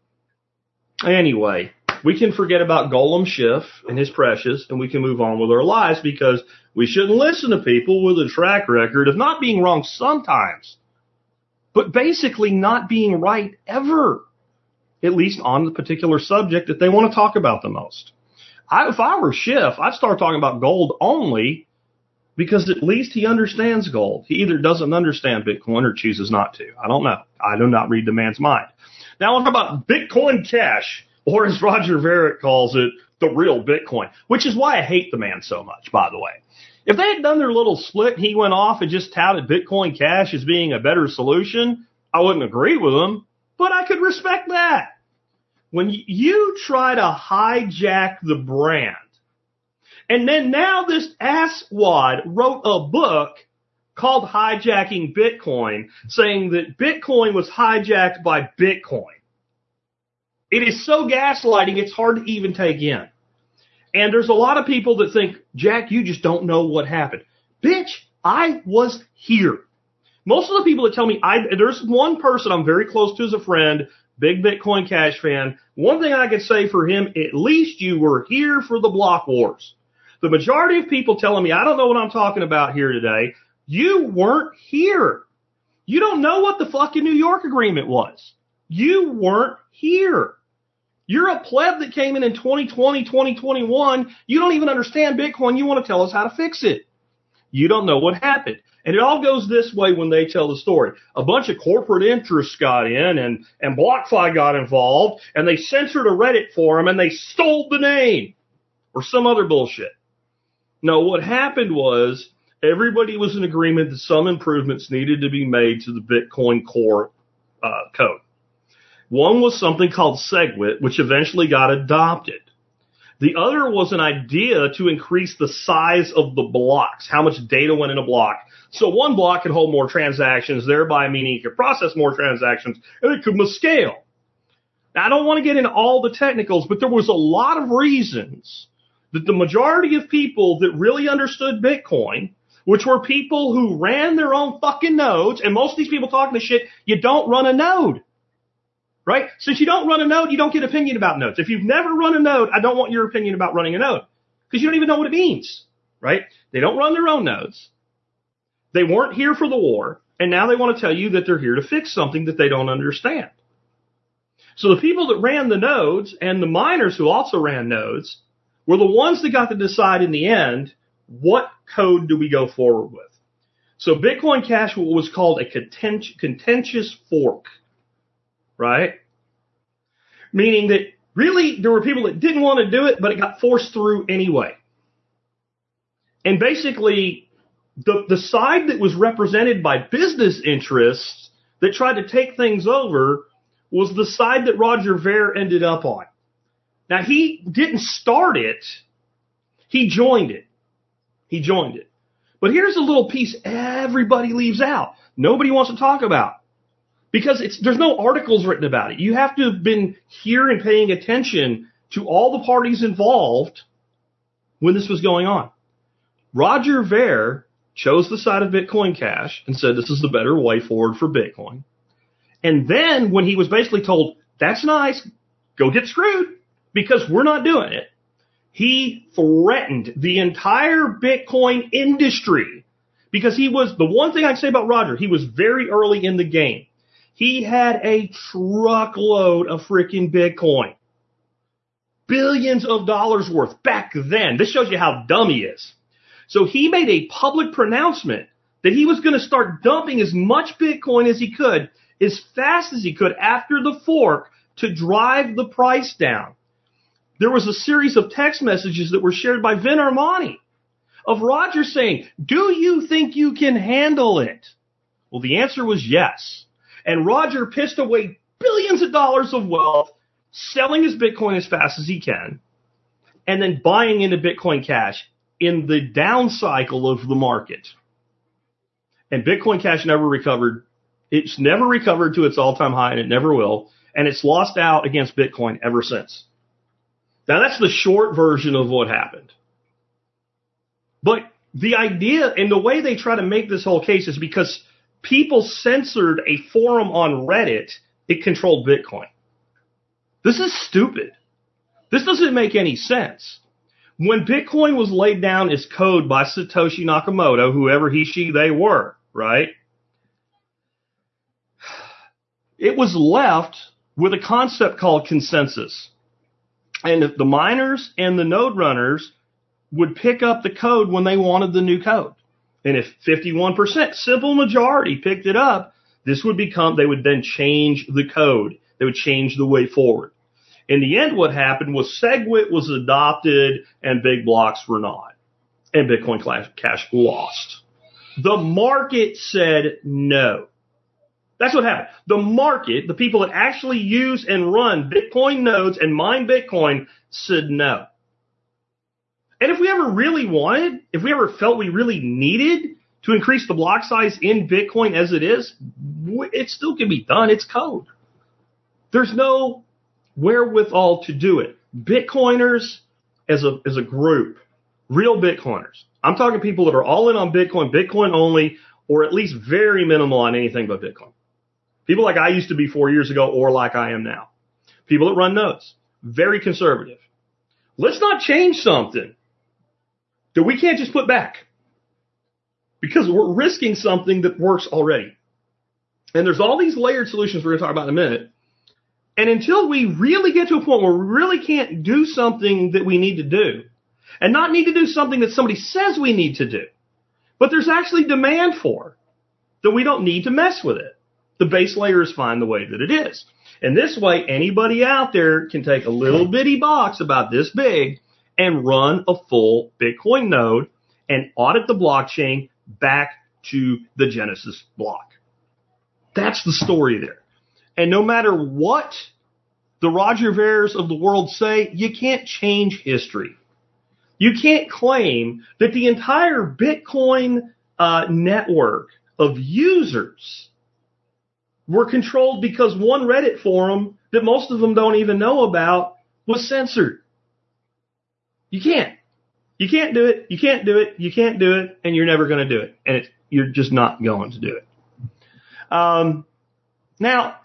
B: Anyway, we can forget about Golem Schiff and his precious, and we can move on with our lives because we shouldn't listen to people with a track record of not being wrong sometimes, but basically not being right ever, at least on the particular subject that they want to talk about the most. I, if I were Schiff, I'd start talking about gold only because at least he understands gold. He either doesn't understand Bitcoin or chooses not to. I don't know. I do not read the man's mind. Now, what about Bitcoin Cash, or as Roger Verrett calls it, the real Bitcoin, which is why I hate the man so much, by the way. If they had done their little split, he went off and just touted Bitcoin Cash as being a better solution, I wouldn't agree with him, but I could respect that. When you try to hijack the brand, and then now this asswad wrote a book called Hijacking Bitcoin, saying that Bitcoin was hijacked by Bitcoin. It is so gaslighting, it's hard to even take in. And there's a lot of people that think, Jack, you just don't know what happened. Bitch, I was here. Most of the people that tell me, I, there's one person I'm very close to as a friend, big Bitcoin Cash fan. One thing I could say for him, at least you were here for the block wars. The majority of people telling me, I don't know what I'm talking about here today, you weren't here. You don't know what the fucking New York agreement was. You weren't here. You're a pleb that came in in twenty twenty, twenty twenty-one. You don't even understand Bitcoin. You want to tell us how to fix it. You don't know what happened. And it all goes this way when they tell the story. A bunch of corporate interests got in and, and BlockFi got involved and they censored a Reddit forum and they stole the name or some other bullshit. No, what happened was everybody was in agreement that some improvements needed to be made to the Bitcoin core uh, code. One was something called SegWit, which eventually got adopted. The other was an idea to increase the size of the blocks, how much data went in a block. So one block could hold more transactions, thereby meaning it could process more transactions, and it could scale. Now, I don't want to get into all the technicals, but there was a lot of reasons that the majority of people that really understood Bitcoin, which were people who ran their own fucking nodes, and most of these people talking this shit, you don't run a node. Right? Since you don't run a node, you don't get opinion about nodes. If you've never run a node, I don't want your opinion about running a node because you don't even know what it means. Right? They don't run their own nodes. They weren't here for the war, and now they want to tell you that they're here to fix something that they don't understand. So the people that ran the nodes and the miners who also ran nodes were the ones that got to decide in the end, what code do we go forward with? So Bitcoin Cash was called a content- contentious fork. Right? Meaning that really there were people that didn't want to do it, but it got forced through anyway. And basically, the, the side that was represented by business interests that tried to take things over was the side that Roger Ver ended up on. Now, he didn't start it. He joined it. He joined it. But here's a little piece everybody leaves out. Nobody wants to talk about. Because it's, there's no articles written about it. You have to have been here and paying attention to all the parties involved when this was going on. Roger Ver chose the side of Bitcoin Cash and said this is the better way forward for Bitcoin. And then when he was basically told, that's nice, go get screwed because we're not doing it, he threatened the entire Bitcoin industry because he was, the one thing I can say about Roger, he was very early in the game. He had a truckload of freaking Bitcoin. Billions of dollars worth back then. This shows you how dumb he is. So he made a public pronouncement that he was going to start dumping as much Bitcoin as he could, as fast as he could after the fork to drive the price down. There was a series of text messages that were shared by Vin Armani of Roger saying, do you think you can handle it? Well, the answer was yes. And Roger pissed away billions of dollars of wealth, selling his Bitcoin as fast as he can, and then buying into Bitcoin Cash in the down cycle of the market. And Bitcoin Cash never recovered. It's never recovered to its all-time high, and it never will. And it's lost out against Bitcoin ever since. Now, that's the short version of what happened. But the idea and the way they try to make this whole case is because people censored a forum on Reddit, it controlled Bitcoin. This is stupid. This doesn't make any sense. When Bitcoin was laid down as code by Satoshi Nakamoto, whoever he, she, they were, right? It was left with a concept called consensus. And the miners and the node runners would pick up the code when they wanted the new code. And if fifty-one percent, simple majority, picked it up, this would become, they would then change the code. They would change the way forward. In the end, what happened was SegWit was adopted and big blocks were not. And Bitcoin Cash lost. The market said no. That's what happened. The market, the people that actually use and run Bitcoin nodes and mine Bitcoin, said no. And if we ever really wanted, if we ever felt we really needed to increase the block size in Bitcoin as it is, it still can be done. It's code. There's no wherewithal to do it. Bitcoiners as a, as a group, real Bitcoiners. I'm talking people that are all in on Bitcoin, Bitcoin only, or at least very minimal on anything but Bitcoin. People like I used to be four years ago or like I am now. People that run nodes. Very conservative. Let's not change something that we can't just put back. Because we're risking something that works already. And there's all these layered solutions we're going to talk about in a minute. And until we really get to a point where we really can't do something that we need to do, and not need to do something that somebody says we need to do, but there's actually demand for, then we don't need to mess with it. The base layer is fine the way that it is. And this way, anybody out there can take a little bitty box about this big and run a full Bitcoin node and audit the blockchain back to the Genesis block. That's the story there. And no matter what the Roger Veres of the world say, you can't change history. You can't claim that the entire Bitcoin uh, network of users were controlled because one Reddit forum that most of them don't even know about was censored. You can't. You can't do it. You can't do it. You can't do it. And you're never going to do it. And it's, you're just not going to do it. Um, now,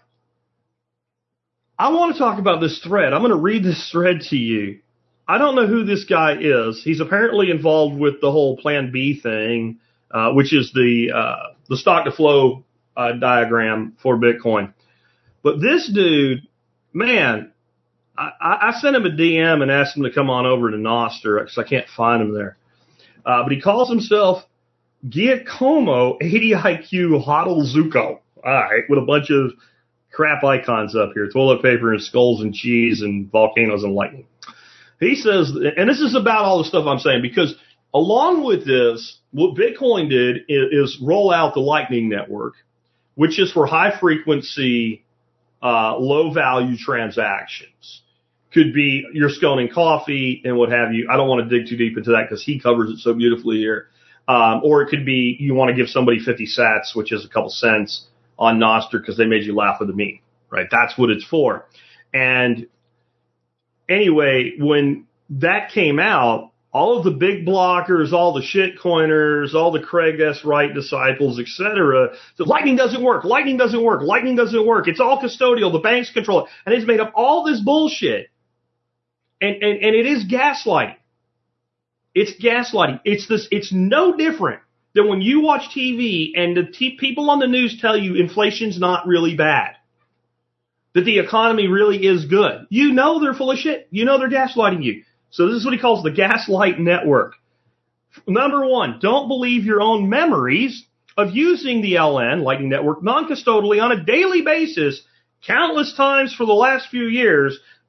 B: I want to talk about this thread. I'm going to read this thread to you. I don't know who this guy is. He's apparently involved with the whole Plan B thing, uh, which is the uh, the stock to flow uh, diagram for Bitcoin. But this dude, man, I, I sent him a D M and asked him to come on over to Nostr because I can't find him there. Uh, but he calls himself Giacomo eighty I Q Hodl Zuko. All right, with a bunch of crap icons up here, toilet paper and skulls and cheese and volcanoes and lightning. He says, and this is about all the stuff I'm saying, because along with this, what Bitcoin did is, is roll out the Lightning Network, which is for high frequency, uh, low value transactions. Could be your scone and coffee and what have you. I don't want to dig too deep into that because he covers it so beautifully here. Um, or it could be you want to give somebody fifty sats, which is a couple cents on Nostr because they made you laugh at the meme, right? That's what it's for. And anyway, when that came out, all of the big blockers, all the shitcoiners, all the Craig S. Wright disciples, et cetera, said, Lightning doesn't work, Lightning doesn't work, Lightning doesn't work. It's all custodial. The banks control it. And it's made up all this bullshit. And, and, and it is gaslighting. It's gaslighting. It's this, it's no different than when you watch T V and the t- people on the news tell you inflation's not really bad. That the economy really is good. You know they're full of shit. You know they're gaslighting you. So this is what he calls the gaslight network. Number one, don't believe your own memories of using the L N, Lightning Network, non-custodially on a daily basis, countless times for the last few years,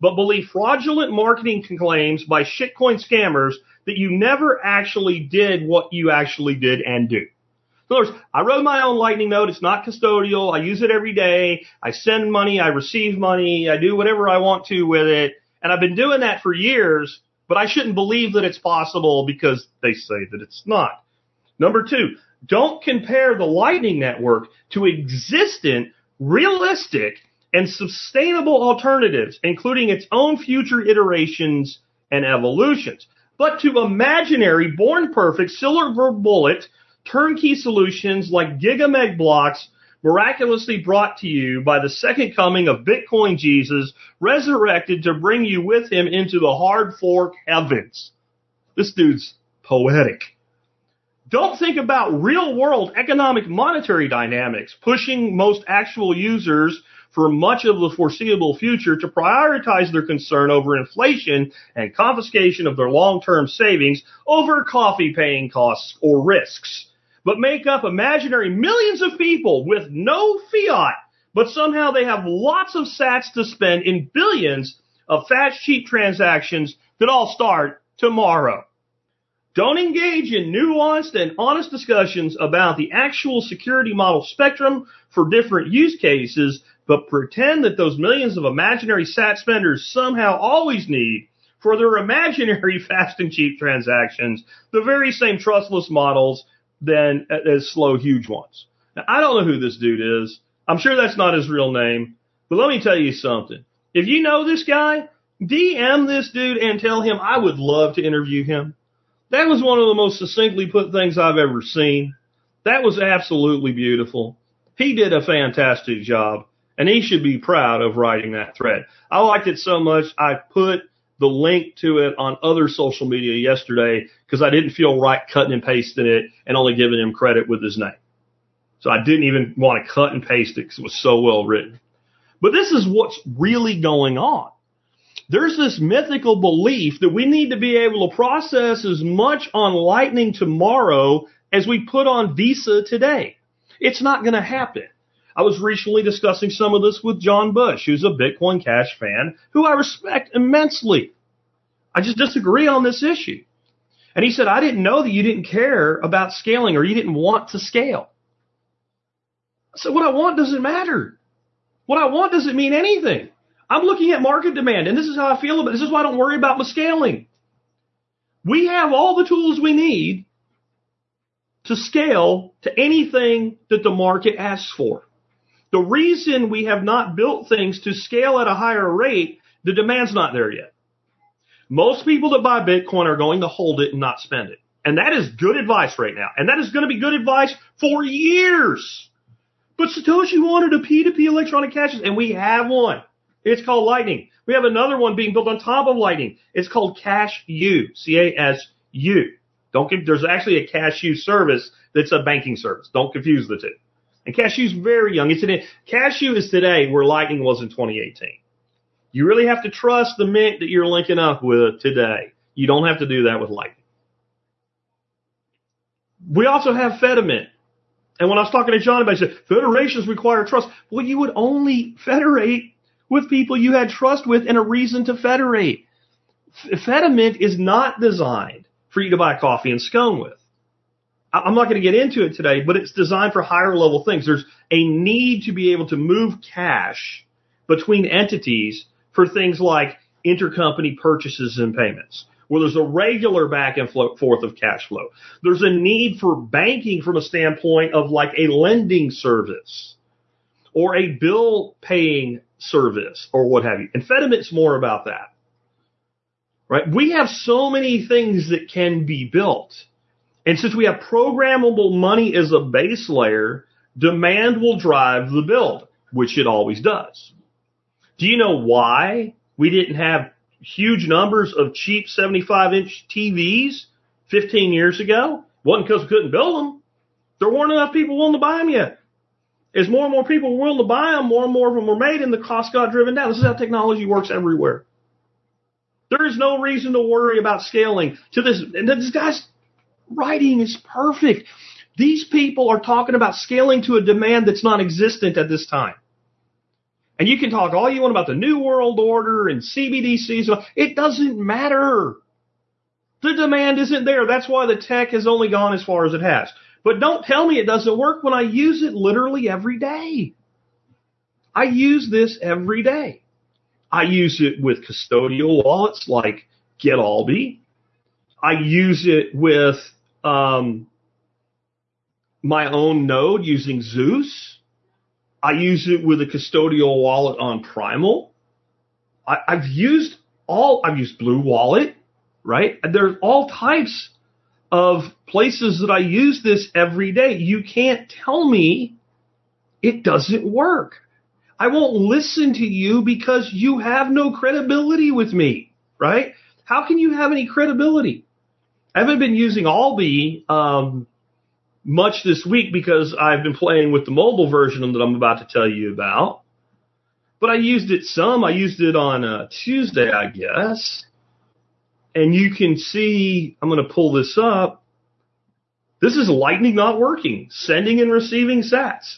B: but believe fraudulent marketing claims by shitcoin scammers that you never actually did what you actually did and do. In other words, I wrote my own Lightning node. It's not custodial. I use it every day. I send money. I receive money. I do whatever I want to with it. And I've been doing that for years, but I shouldn't believe that it's possible because they say that it's not. Number two, don't compare the Lightning Network to existent, realistic, and sustainable alternatives, including its own future iterations and evolutions, but to imaginary, born perfect, silver bullet, turnkey solutions like Gigameg blocks miraculously brought to you by the second coming of Bitcoin Jesus, resurrected to bring you with him into the hard fork heavens. This dude's poetic. Don't think about real world economic monetary dynamics pushing most actual users for much of the foreseeable future to prioritize their concern over inflation and confiscation of their long-term savings over coffee paying costs or risks, but make up imaginary millions of people with no fiat, but somehow they have lots of sats to spend in billions of fast, cheap transactions that all start tomorrow. Don't engage in nuanced and honest discussions about the actual security model spectrum for different use cases, but pretend that those millions of imaginary sat spenders somehow always need for their imaginary fast and cheap transactions the very same trustless models than as slow, huge ones. Now, I don't know who this dude is. I'm sure that's not his real name, but let me tell you something. If you know this guy, D M this dude and tell him I would love to interview him. That was one of the most succinctly put things I've ever seen. That was absolutely beautiful. He did a fantastic job, and he should be proud of writing that thread. I liked it so much, I put the link to it on other social media yesterday because I didn't feel right cutting and pasting it and only giving him credit with his name. So I didn't even want to cut and paste it because it was so well written. But this is what's really going on. There's this mythical belief that we need to be able to process as much on Lightning tomorrow as we put on Visa today. It's not going to happen. I was recently discussing some of this with John Bush, who's a Bitcoin Cash fan, who I respect immensely. I just disagree on this issue. And he said, I didn't know that you didn't care about scaling or you didn't want to scale. I said, what I want doesn't matter. What I want doesn't mean anything. I'm looking at market demand, and this is how I feel about it. This is why I don't worry about my scaling. We have all the tools we need to scale to anything that the market asks for. The reason we have not built things to scale at a higher rate, the demand's not there yet. Most people that buy Bitcoin are going to hold it and not spend it. And that is good advice right now. And that is going to be good advice for years. But Satoshi wanted a P two P electronic cash, and we have one. It's called Lightning. We have another one being built on top of Lightning. It's called CashU, C A S U. Don't give, there's actually a CashU service that's a banking service. Don't confuse the two. And CashU's very young. It's today. CashU is today where Lightning was in twenty eighteen. You really have to trust the mint that you're linking up with today. You don't have to do that with Lightning. We also have Fedimint. And when I was talking to John about it, he said, federations require trust. Well, you would only federate with people you had trust with and a reason to federate. Fedimint is not designed for you to buy coffee and scone with. I'm not going to get into it today, but it's designed for higher level things. There's a need to be able to move cash between entities for things like intercompany purchases and payments, where there's a regular back and forth of cash flow. There's a need for banking from a standpoint of like a lending service or a bill paying service or what have you. And Fedimint's more about that, right? We have so many things that can be built. And since we have programmable money as a base layer, demand will drive the build, which it always does. Do you know why we didn't have huge numbers of cheap seventy-five inch T Vs fifteen years ago? It wasn't because we couldn't build them. There weren't enough people willing to buy them yet. As more and more people were willing to buy them, more and more of them were made, and the cost got driven down. This is how technology works everywhere. There is no reason to worry about scaling to this. And this guy's writing is perfect. These people are talking about scaling to a demand that's non-existent at this time. And you can talk all you want about the New World Order and C B D Cs. It doesn't matter. The demand isn't there. That's why the tech has only gone as far as it has. But don't tell me it doesn't work when I use it literally every day. I use this every day. I use it with custodial wallets like GetAllBee. I use it with um, my own node using Zeus. I use it with a custodial wallet on Primal. I, I've used all, I've used Blue Wallet, right? There's all types of places that I use this every day. You can't tell me it doesn't work. I won't listen to you because you have no credibility with me, right? How can you have any credibility? I haven't been using Allbee um, much this week because I've been playing with the mobile version that I'm about to tell you about. But I used it some. I used it on uh, Tuesday, I guess. And you can see, I'm going to pull this up. This is Lightning not working, sending and receiving sats.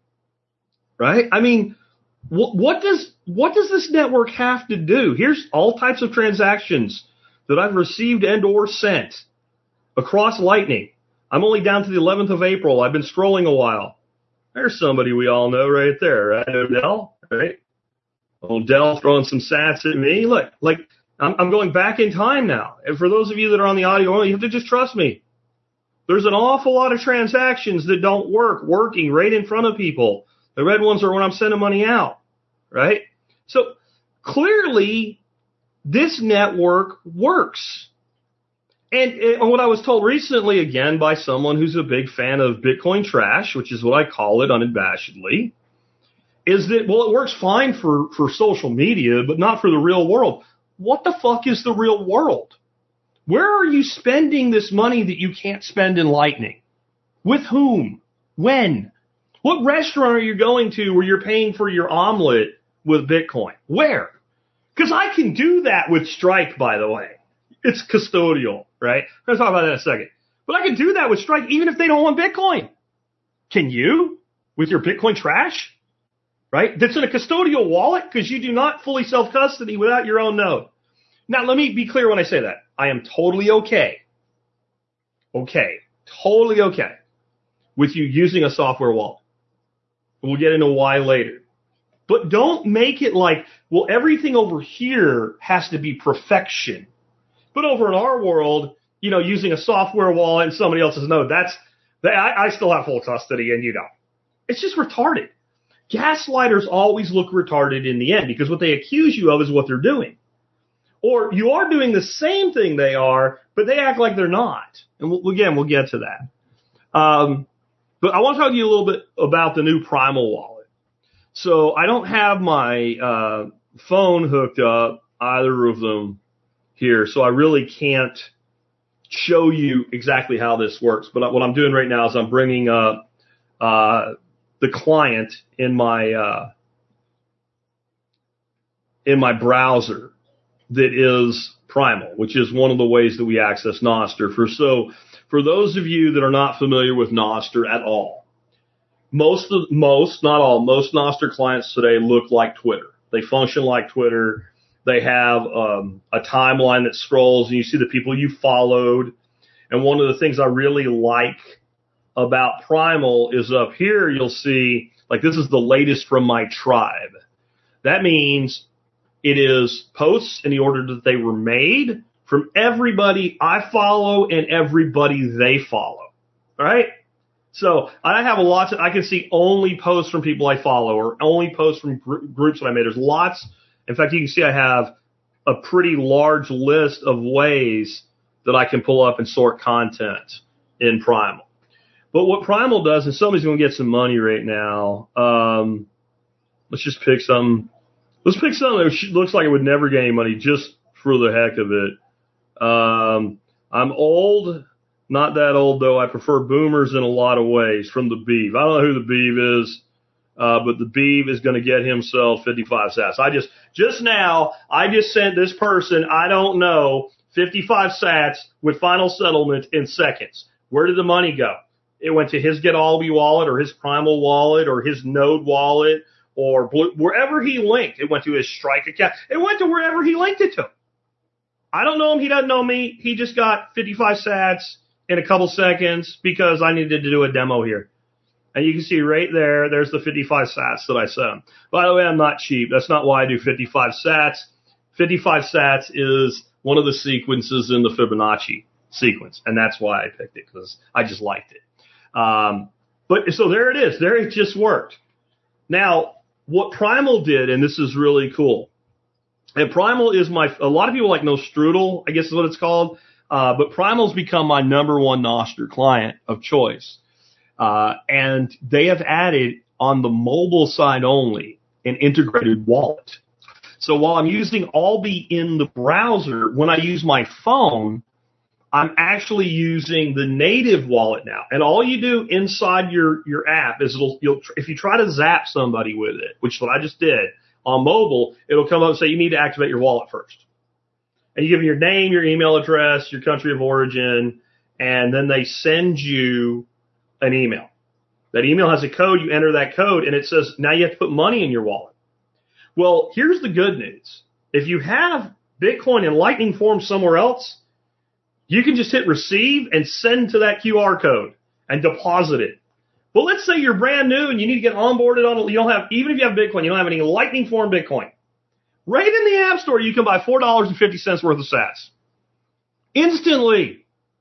B: Right? I mean, wh- what does what does this network have to do? Here's all types of transactions that I've received and or sent across Lightning. I'm only down to the eleventh of April. I've been scrolling a while. There's somebody we all know right there, right? Odell, right? Odell throwing some sats at me. Look, like I'm, I'm going back in time now. And for those of you that are on the audio only, you have to just trust me. There's an awful lot of transactions that don't work, working right in front of people. The red ones are when I'm sending money out, right? So clearly, this network works. And, and what I was told recently, again, by someone who's a big fan of Bitcoin trash, which is what I call it unabashedly, is that, well, it works fine for, for social media, but not for the real world. What the fuck is the real world? Where are you spending this money that you can't spend in Lightning? With whom? When? What restaurant are you going to where you're paying for your omelet with Bitcoin? Where? Because I can do that with Strike, by the way. It's custodial, right? I'm going to talk about that in a second. But I can do that with Strike even if they don't want Bitcoin. Can you? With your Bitcoin trash? Right? That's in a custodial wallet because you do not fully self-custody without your own node. Now, let me be clear when I say that. I am totally okay. Okay. Totally okay with you using a software wallet. We'll get into why later. But don't make it like, well, everything over here has to be perfection. But over in our world, you know, using a software wallet and somebody else's node, that's, that, I, I still have full custody and you don't. It's just retarded. Gaslighters always look retarded in the end because what they accuse you of is what they're doing. Or you are doing the same thing they are, but they act like they're not. And we'll, again, we'll get to that. Um, but I want to talk to you a little bit about the new Primal wallet. So I don't have my uh, phone hooked up, either of them here, so I really can't show you exactly how this works. But what I'm doing right now is I'm bringing up uh, the client in my uh, in my browser that is Primal, which is one of the ways that we access Nostr. For so for those of you that are not familiar with Nostr at all, most of most not all most Nostr clients today look like Twitter. They function like Twitter. They have um, a timeline that scrolls, and you see the people you followed. And one of the things I really like about Primal is up here you'll see, like, this is the latest from my tribe. That means it is posts in the order that they were made from everybody I follow and everybody they follow. All right? So I have a lot. To, I can see only posts from people I follow or only posts from gr- groups that I made. There's lots. In fact, you can see I have a pretty large list of ways that I can pull up and sort content in Primal. But what Primal does, and somebody's going to get some money right now. Um, let's just pick some. Let's pick something that looks like it would never get any money just for the heck of it. Um, I'm old. Not that old, though. I prefer boomers in a lot of ways from the Beeve. I don't know who the Beeve is, uh, but the Beeve is going to get himself fifty-five sats. I just, just now, I just sent this person, I don't know, fifty-five sats with final settlement in seconds. Where did the money go? It went to his GetAllBee wallet or his Primal wallet or his Node wallet or Blue, wherever he linked. It went to his Strike account. It went to wherever he linked it to. I don't know him. He doesn't know me. He just got fifty-five sats in a couple seconds because I needed to do a demo here. And you can see right there, there's the fifty-five sats that I sent him. By the way, I'm not cheap. That's not why I do fifty-five sats. fifty-five sats is one of the sequences in the Fibonacci sequence, and that's why I picked it, because I just liked it. Um, but so there it is. There it just worked. Now, what Primal did, and this is really cool, and Primal is my, a lot of people like know Strudel, I guess is what it's called, uh, but Primal's become my number one Nostr client of choice. Uh, and they have added on the mobile side only an integrated wallet. So while I'm using Alby in the browser, when I use my phone, I'm actually using the native wallet now. And all you do inside your, your app is it'll, you'll, if you try to zap somebody with it, which is what I just did on mobile, it'll come up and say you need to activate your wallet first. And you give them your name, your email address, your country of origin, and then they send you an email. That email has a code. You enter that code, and it says now you have to put money in your wallet. Well, here's the good news. If you have Bitcoin in Lightning form somewhere else, you can just hit receive and send to that Q R code and deposit it. But let's say you're brand new and you need to get onboarded on, you don't have, even if you have Bitcoin, you don't have any Lightning form Bitcoin. Right in the App Store, you can buy four dollars and fifty cents worth of sats. Instantly.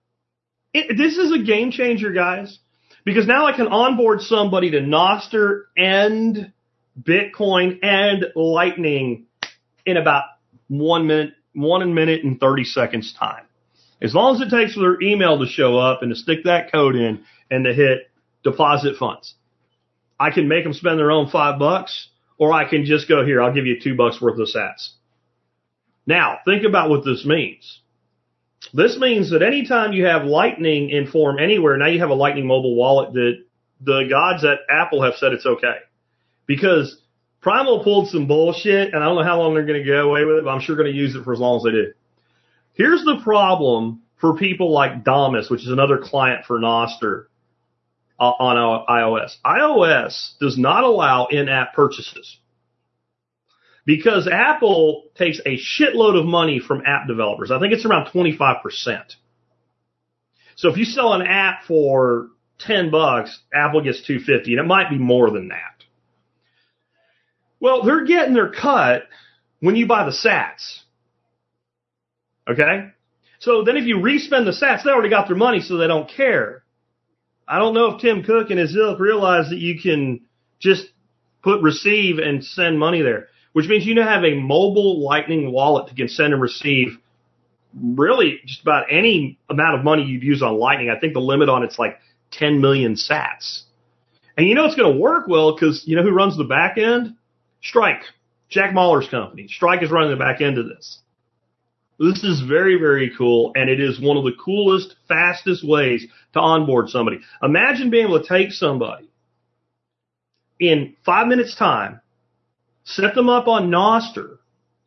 B: It, this is a game changer, guys. Because now I can onboard somebody to Nostr and Bitcoin and Lightning in about one minute, one minute and thirty seconds time. As long as it takes for their email to show up and to stick that code in and to hit deposit funds. I can make them spend their own five bucks, or I can just go here, I'll give you two bucks worth of sats. Now, think about what this means. This means that anytime you have Lightning in form anywhere, now you have a Lightning mobile wallet that the gods at Apple have said it's okay. Because Primal pulled some bullshit, and I don't know how long they're going to get away with it, but I'm sure going to use it for as long as they do. Here's the problem for people like Damus, which is another client for Nostr uh, on iOS. iOS does not allow in-app purchases. Because Apple takes a shitload of money from app developers. I think it's around twenty-five percent. So if you sell an app for ten bucks, Apple gets two fifty, and it might be more than that. Well, they're getting their cut when you buy the sats. Okay? So then if you respend the sats, they already got their money, so they don't care. I don't know if Tim Cook and his ilk realize that you can just put receive and send money there. Which means you now have a mobile Lightning wallet that can send and receive really just about any amount of money you'd use on Lightning. I think the limit on it's like ten million sats. And you know it's going to work well because you know who runs the back end? Strike. Jack Mahler's company. Strike is running the back end of this. This is very, very cool, and it is one of the coolest, fastest ways to onboard somebody. Imagine being able to take somebody in five minutes' time, set them up on Nostr,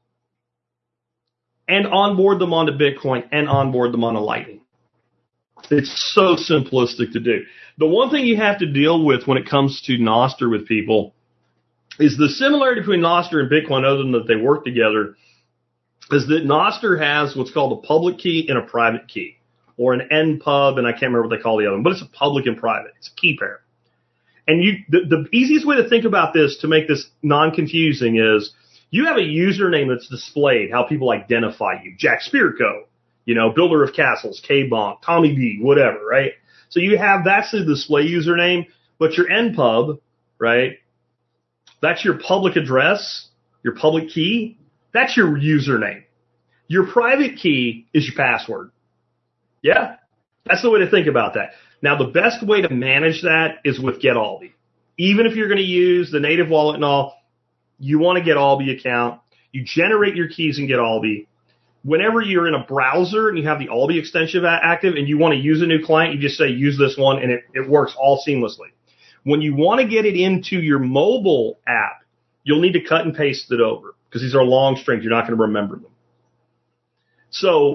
B: and onboard them onto Bitcoin and onboard them onto Lightning. It's so simplistic to do. The one thing you have to deal with when it comes to Nostr with people is the similarity between Nostr and Bitcoin, other than that they work together, is that Nostr has what's called a public key and a private key, or an N pub, and I can't remember what they call the other one, but it's a public and private. It's a key pair. And you, the, the easiest way to think about this to make this non-confusing is you have a username that's displayed, how people identify you. Jack Spirko, you know, Builder of Castles, K-Bonk, Tommy B, whatever, right? So you have, that's the display username, but your N pub, right, that's your public address, your public key, that's your username. Your private key is your password. Yeah, that's the way to think about that. Now, the best way to manage that is with GetAlby. Even if you're going to use the native wallet and all, you want a GetAlby account. You generate your keys in GetAlby. Whenever you're in a browser and you have the Alby extension active and you want to use a new client, you just say use this one, and it, it works all seamlessly. When you want to get it into your mobile app, you'll need to cut and paste it over because these are long strings. You're not going to remember them. So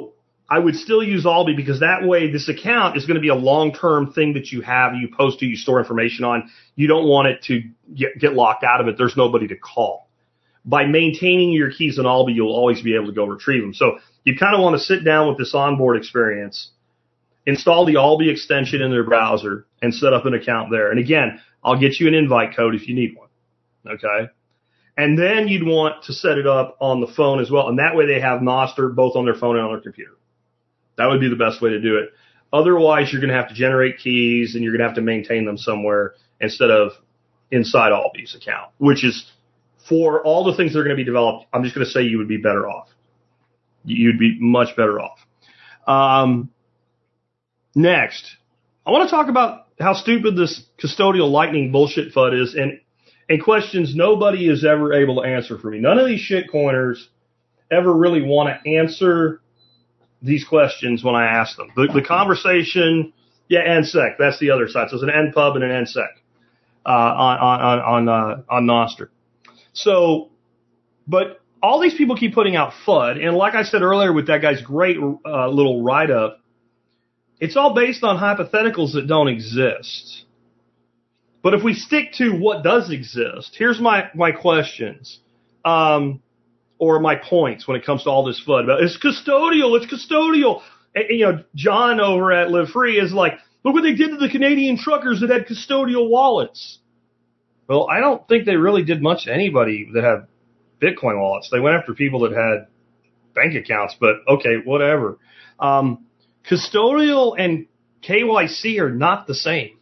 B: I would still use Albi because that way this account is going to be a long-term thing that you have, you post to, you store information on. You don't want it to get, get locked out of it. There's nobody to call. By maintaining your keys in Albi, you'll always be able to go retrieve them. So you kind of want to sit down with this onboard experience, install the Albi extension in their browser, and set up an account there. And again, I'll get you an invite code if you need one. Okay? And then you'd want to set it up on the phone as well. And that way they have Nostr both on their phone and on their computer. That would be the best way to do it. Otherwise, you're going to have to generate keys and you're going to have to maintain them somewhere instead of inside Albi's account, which is for all the things that are going to be developed. I'm just going to say you would be better off. You'd be much better off. Um, next, I want to talk about how stupid this custodial Lightning bullshit FUD is and, and questions nobody is ever able to answer for me. None of these shitcoiners ever really want to answer these questions when I ask them. The, the conversation, yeah, N S E C, that's the other side. So it's an N pub and an N S E C uh, on on on uh, on Nostr. So, but all these people keep putting out FUD, and like I said earlier with that guy's great uh, little write-up, it's all based on hypotheticals that don't exist. But if we stick to what does exist, here's my my questions. Um, or my points when it comes to all this FUD about it's custodial, it's custodial. And, you know, John over at Live Free is like, look what they did to the Canadian truckers that had custodial wallets. Well, I don't think they really did much to anybody that had Bitcoin wallets. They went after people that had bank accounts, but okay, whatever. Um, custodial and K Y C are not the same.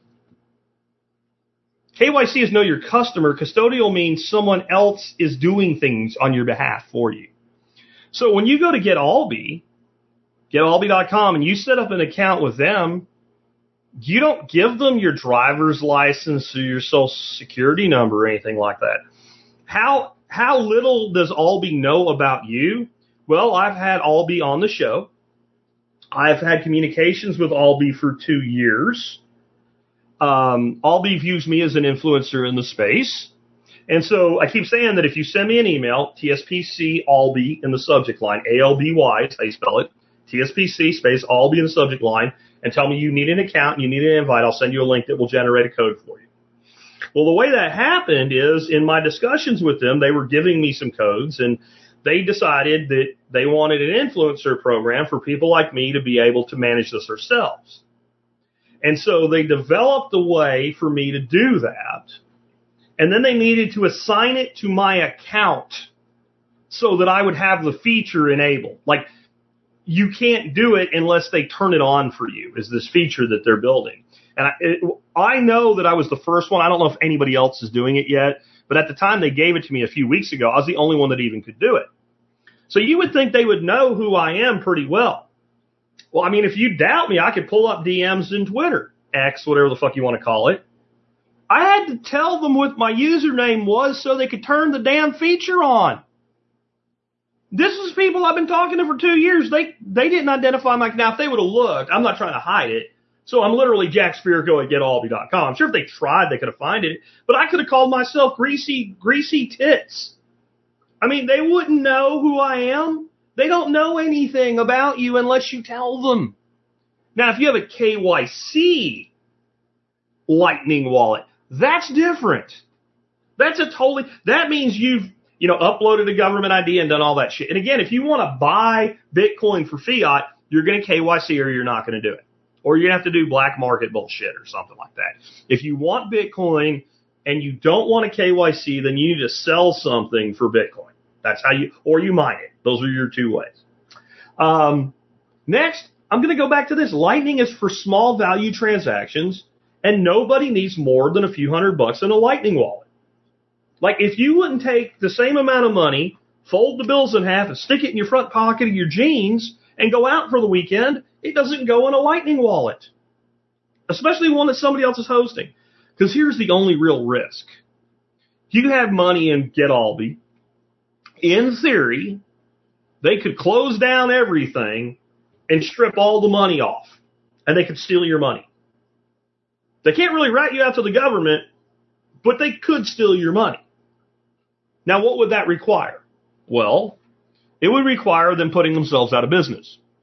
B: K Y C is know your customer. Custodial means someone else is doing things on your behalf for you. So when you go to get Albi, get albi dot com, and you set up an account with them, you don't give them your driver's license or your social security number or anything like that. How how little does Albi know about you? Well, I've had Albi on the show. I've had communications with Albi for two years. Um, Albi views me as an influencer in the space. And so I keep saying that if you send me an email, T S P C Albi in the subject line, A L B Y is how you spell it, T S P C space Albi in the subject line, and tell me you need an account, you need an invite, I'll send you a link that will generate a code for you. Well, the way that happened is in my discussions with them, they were giving me some codes, and they decided that they wanted an influencer program for people like me to be able to manage this ourselves. And so they developed a way for me to do that. And then they needed to assign it to my account so that I would have the feature enabled. Like, you can't do it unless they turn it on for you, is this feature that they're building. And I, it, I know that I was the first one. I don't know if anybody else is doing it yet. But at the time they gave it to me a few weeks ago, I was the only one that even could do it. So you would think they would know who I am pretty well. Well, I mean, if you doubt me, I could pull up D Ms in Twitter, X, whatever the fuck you want to call it. I had to tell them what my username was so they could turn the damn feature on. This is people I've been talking to for two years. They they didn't identify my... Now, if they would have looked, I'm not trying to hide it. So I'm literally Jack Spirko at get albi dot com. I'm sure if they tried, they could have found it. But I could have called myself Greasy Greasy Tits. I mean, they wouldn't know who I am. They don't know anything about you unless you tell them. Now, if you have a K Y C Lightning wallet, that's different. That's a totally, that means you've, you know, uploaded a government I D and done all that shit. And again, if you want to buy Bitcoin for fiat, you're going to K Y C or you're not going to do it. Or you're going to have to do black market bullshit or something like that. If you want Bitcoin and you don't want a K Y C, then you need to sell something for Bitcoin. That's how you, or you mine it. Those are your two ways. Um, next, I'm going to go back to this. Lightning is for small value transactions, and nobody needs more than a few hundred bucks in a Lightning wallet. Like, if you wouldn't take the same amount of money, fold the bills in half, and stick it in your front pocket of your jeans, and go out for the weekend, it doesn't go in a Lightning wallet. Especially one that somebody else is hosting. Because here's the only real risk. You have money in GetAlbi. In theory, they could close down everything and strip all the money off. And they could steal your money. They can't really rat you out to the government, but they could steal your money. Now, what would that require? Well, it would require them putting themselves out of business.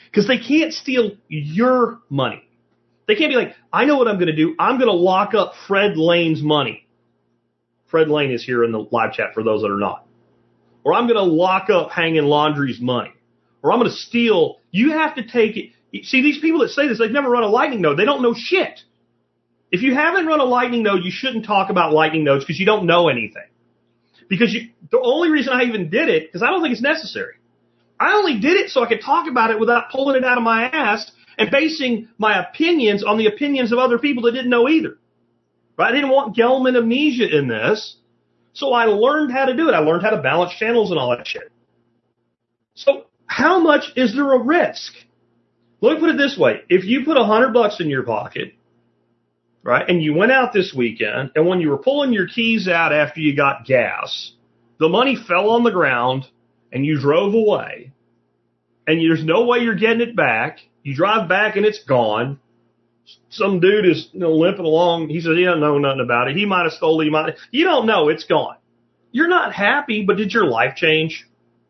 B: Because they can't steal your money. They can't be like, I know what I'm going to do. I'm going to lock up Fred Lane's money. Fred Lane is here in the live chat for those that are not. Or I'm going to lock up Hanging Laundry's money. Or I'm going to steal. You have to take it. See, these people that say this, they've never run a lightning node. They don't know shit. If you haven't run a lightning node, you shouldn't talk about lightning nodes because you don't know anything. Because you, the only reason I even did it, because I don't think it's necessary. I only did it so I could talk about it without pulling it out of my ass and basing my opinions on the opinions of other people that didn't know either. Right? I didn't want Gelman amnesia in this, so I learned how to do it. I learned how to balance channels and all that shit. So how much is there a risk? Let me put it this way. If you put a hundred bucks in your pocket, right, and you went out this weekend, and when you were pulling your keys out after you got gas, the money fell on the ground, and you drove away, and there's no way you're getting it back. You drive back, and it's gone. Some dude is, you know, limping along. He says he doesn't know nothing about it. He might have stolen it. He might. You don't know. It's gone. You're not happy, but did your life change?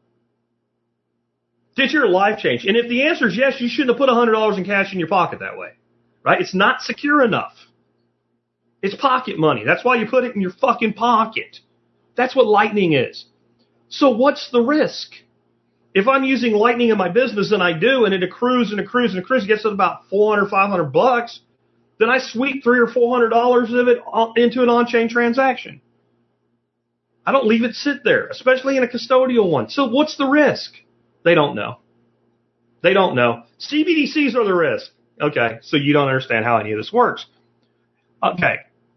B: Did your life change? And if the answer is yes, you shouldn't have put one hundred dollars in cash in your pocket that way. Right? It's not secure enough. It's pocket money. That's why you put it in your fucking pocket. That's what Lightning is. So what's the risk? If I'm using Lightning in my business, and I do, and it accrues and accrues and accrues, it gets to about four hundred, five hundred bucks, then I sweep three or four hundred dollars of it into an on-chain transaction. I don't leave it sit there, especially in a custodial one. So what's the risk? They don't know. They don't know. C B D Cs are the risk. Okay, so you don't understand how any of this works. Okay.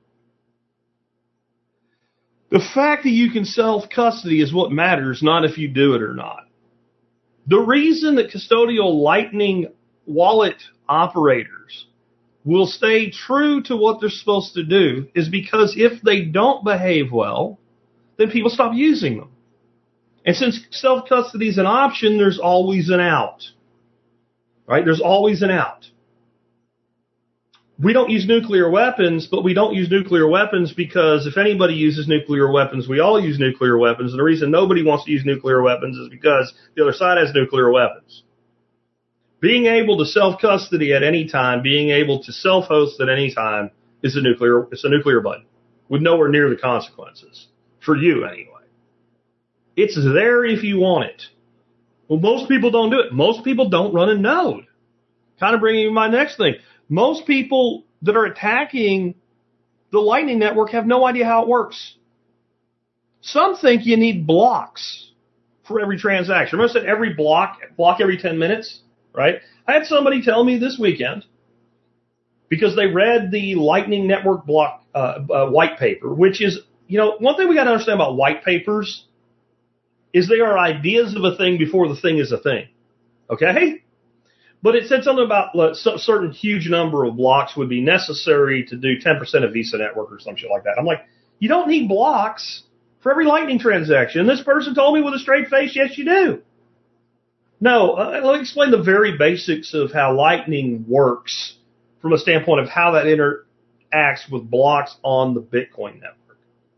B: The fact that you can self-custody is what matters, not if you do it or not. The reason that custodial Lightning wallet operators will stay true to what they're supposed to do is because if they don't behave well, then people stop using them. And since self-custody is an option, there's always an out. Right? There's always an out. We don't use nuclear weapons, but we don't use nuclear weapons because if anybody uses nuclear weapons, we all use nuclear weapons. And the reason nobody wants to use nuclear weapons is because the other side has nuclear weapons. Being able to self-custody at any time, being able to self-host at any time is a nuclear, it's a nuclear button with nowhere near the consequences. For you, anyway. It's there if you want it. Well, most people don't do it. Most people don't run a node. Kind of bringing me to my next thing. Most people that are attacking the Lightning Network have no idea how it works. Some think you need blocks for every transaction. Remember I said every block, block every ten minutes, right? I had somebody tell me this weekend, because they read the Lightning Network block uh, uh, white paper, which is, you know, one thing we got to understand about white papers is they are ideas of a thing before the thing is a thing. Okay? But it said something about a certain huge number of blocks would be necessary to do ten percent of Visa Network or some shit like that. I'm like, you don't need blocks for every Lightning transaction. And this person told me with a straight face, yes, you do. No, uh, let me explain the very basics of how Lightning works from a standpoint of how that interacts with blocks on the Bitcoin network.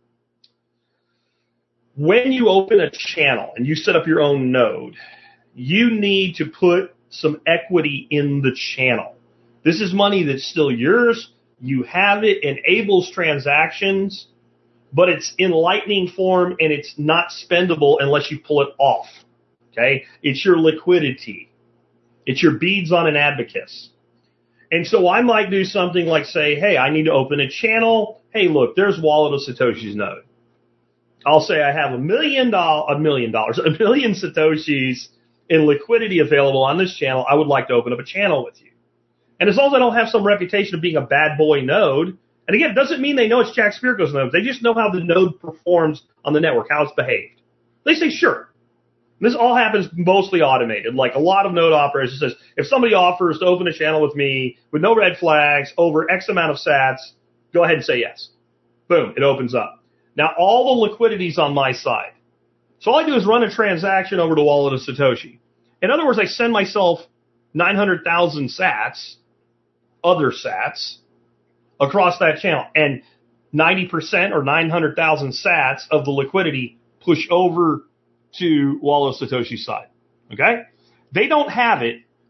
B: When you open a channel and you set up your own node, you need to put some equity in the channel. This is money that's still yours. You have it, enables transactions, but it's in Lightning form and it's not spendable unless you pull it off. Okay? It's your liquidity. It's your beads on an abacus. And so I might do something like say, hey, I need to open a channel. Hey, look, there's Wallet of Satoshi's node. I'll say I have a million dollars, a million dollars, a million Satoshis in liquidity available on this channel. I would like to open up a channel with you. And as long as I don't have some reputation of being a bad boy node, and again, it doesn't mean they know it's Jack Spirko's node. They just know how the node performs on the network, how it's behaved. They say, sure. This all happens mostly automated. Like a lot of node operators, it says, if somebody offers to open a channel with me with no red flags over X amount of sats, go ahead and say yes. Boom, it opens up. Now, all the liquidity's on my side. So all I do is run a transaction over to Wallet of Satoshi. In other words, I send myself nine hundred thousand sats, other sats, across that channel. And ninety percent or nine hundred thousand sats of the liquidity push over to Wallet of Satoshi's side. Okay? They don't have it.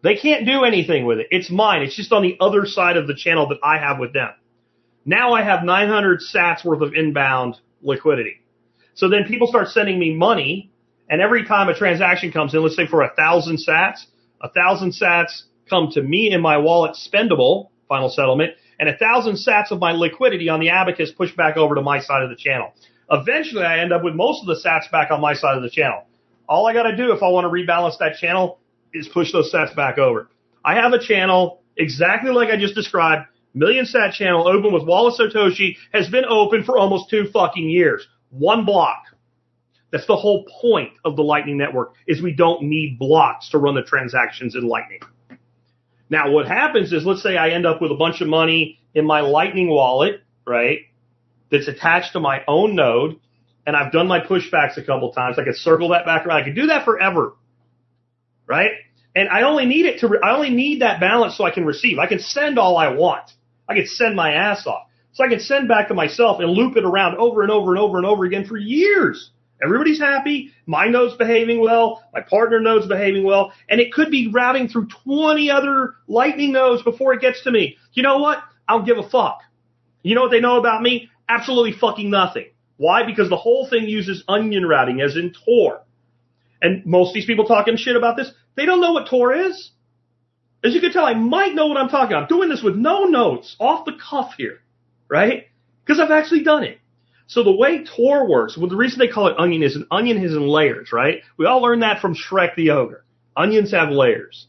B: They can't do anything with it. It's mine. It's just on the other side of the channel that I have with them. Now I have nine hundred sats worth of inbound liquidity. So then people start sending me money, and every time a transaction comes in, let's say for a thousand sats, a thousand sats come to me in my wallet spendable, final settlement, and a thousand sats of my liquidity on the Abacus push back over to my side of the channel. Eventually, I end up with most of the sats back on my side of the channel. All I got to do if I want to rebalance that channel is push those sats back over. I have a channel exactly like I just described, million sat channel open with Wallace Satoshi, has been open for almost two fucking years. One block. That's the whole point of the Lightning Network, is we don't need blocks to run the transactions in Lightning. Now, what happens is, let's say I end up with a bunch of money in my Lightning wallet, right, that's attached to my own node, and I've done my pushbacks a couple times. I could circle that back around. I could do that forever, right? And I only need it to. Re- I only need that balance so I can receive. I can send all I want. I can send my ass off. So I can send back to myself and loop it around over and over and over and over again for years. Everybody's happy. My node's behaving well. My partner node's behaving well. And it could be routing through twenty other Lightning nodes before it gets to me. You know what? I don't give a fuck. You know what they know about me? Absolutely fucking nothing. Why? Because the whole thing uses onion routing, as in Tor. And most of these people talking shit about this, they don't know what Tor is. As you can tell, I might know what I'm talking about. I'm doing this with no notes, off the cuff here, right? Because I've actually done it. So the way Tor works, well, the reason they call it onion is an onion is in layers, right? We all learned that from Shrek the Ogre. Onions have layers.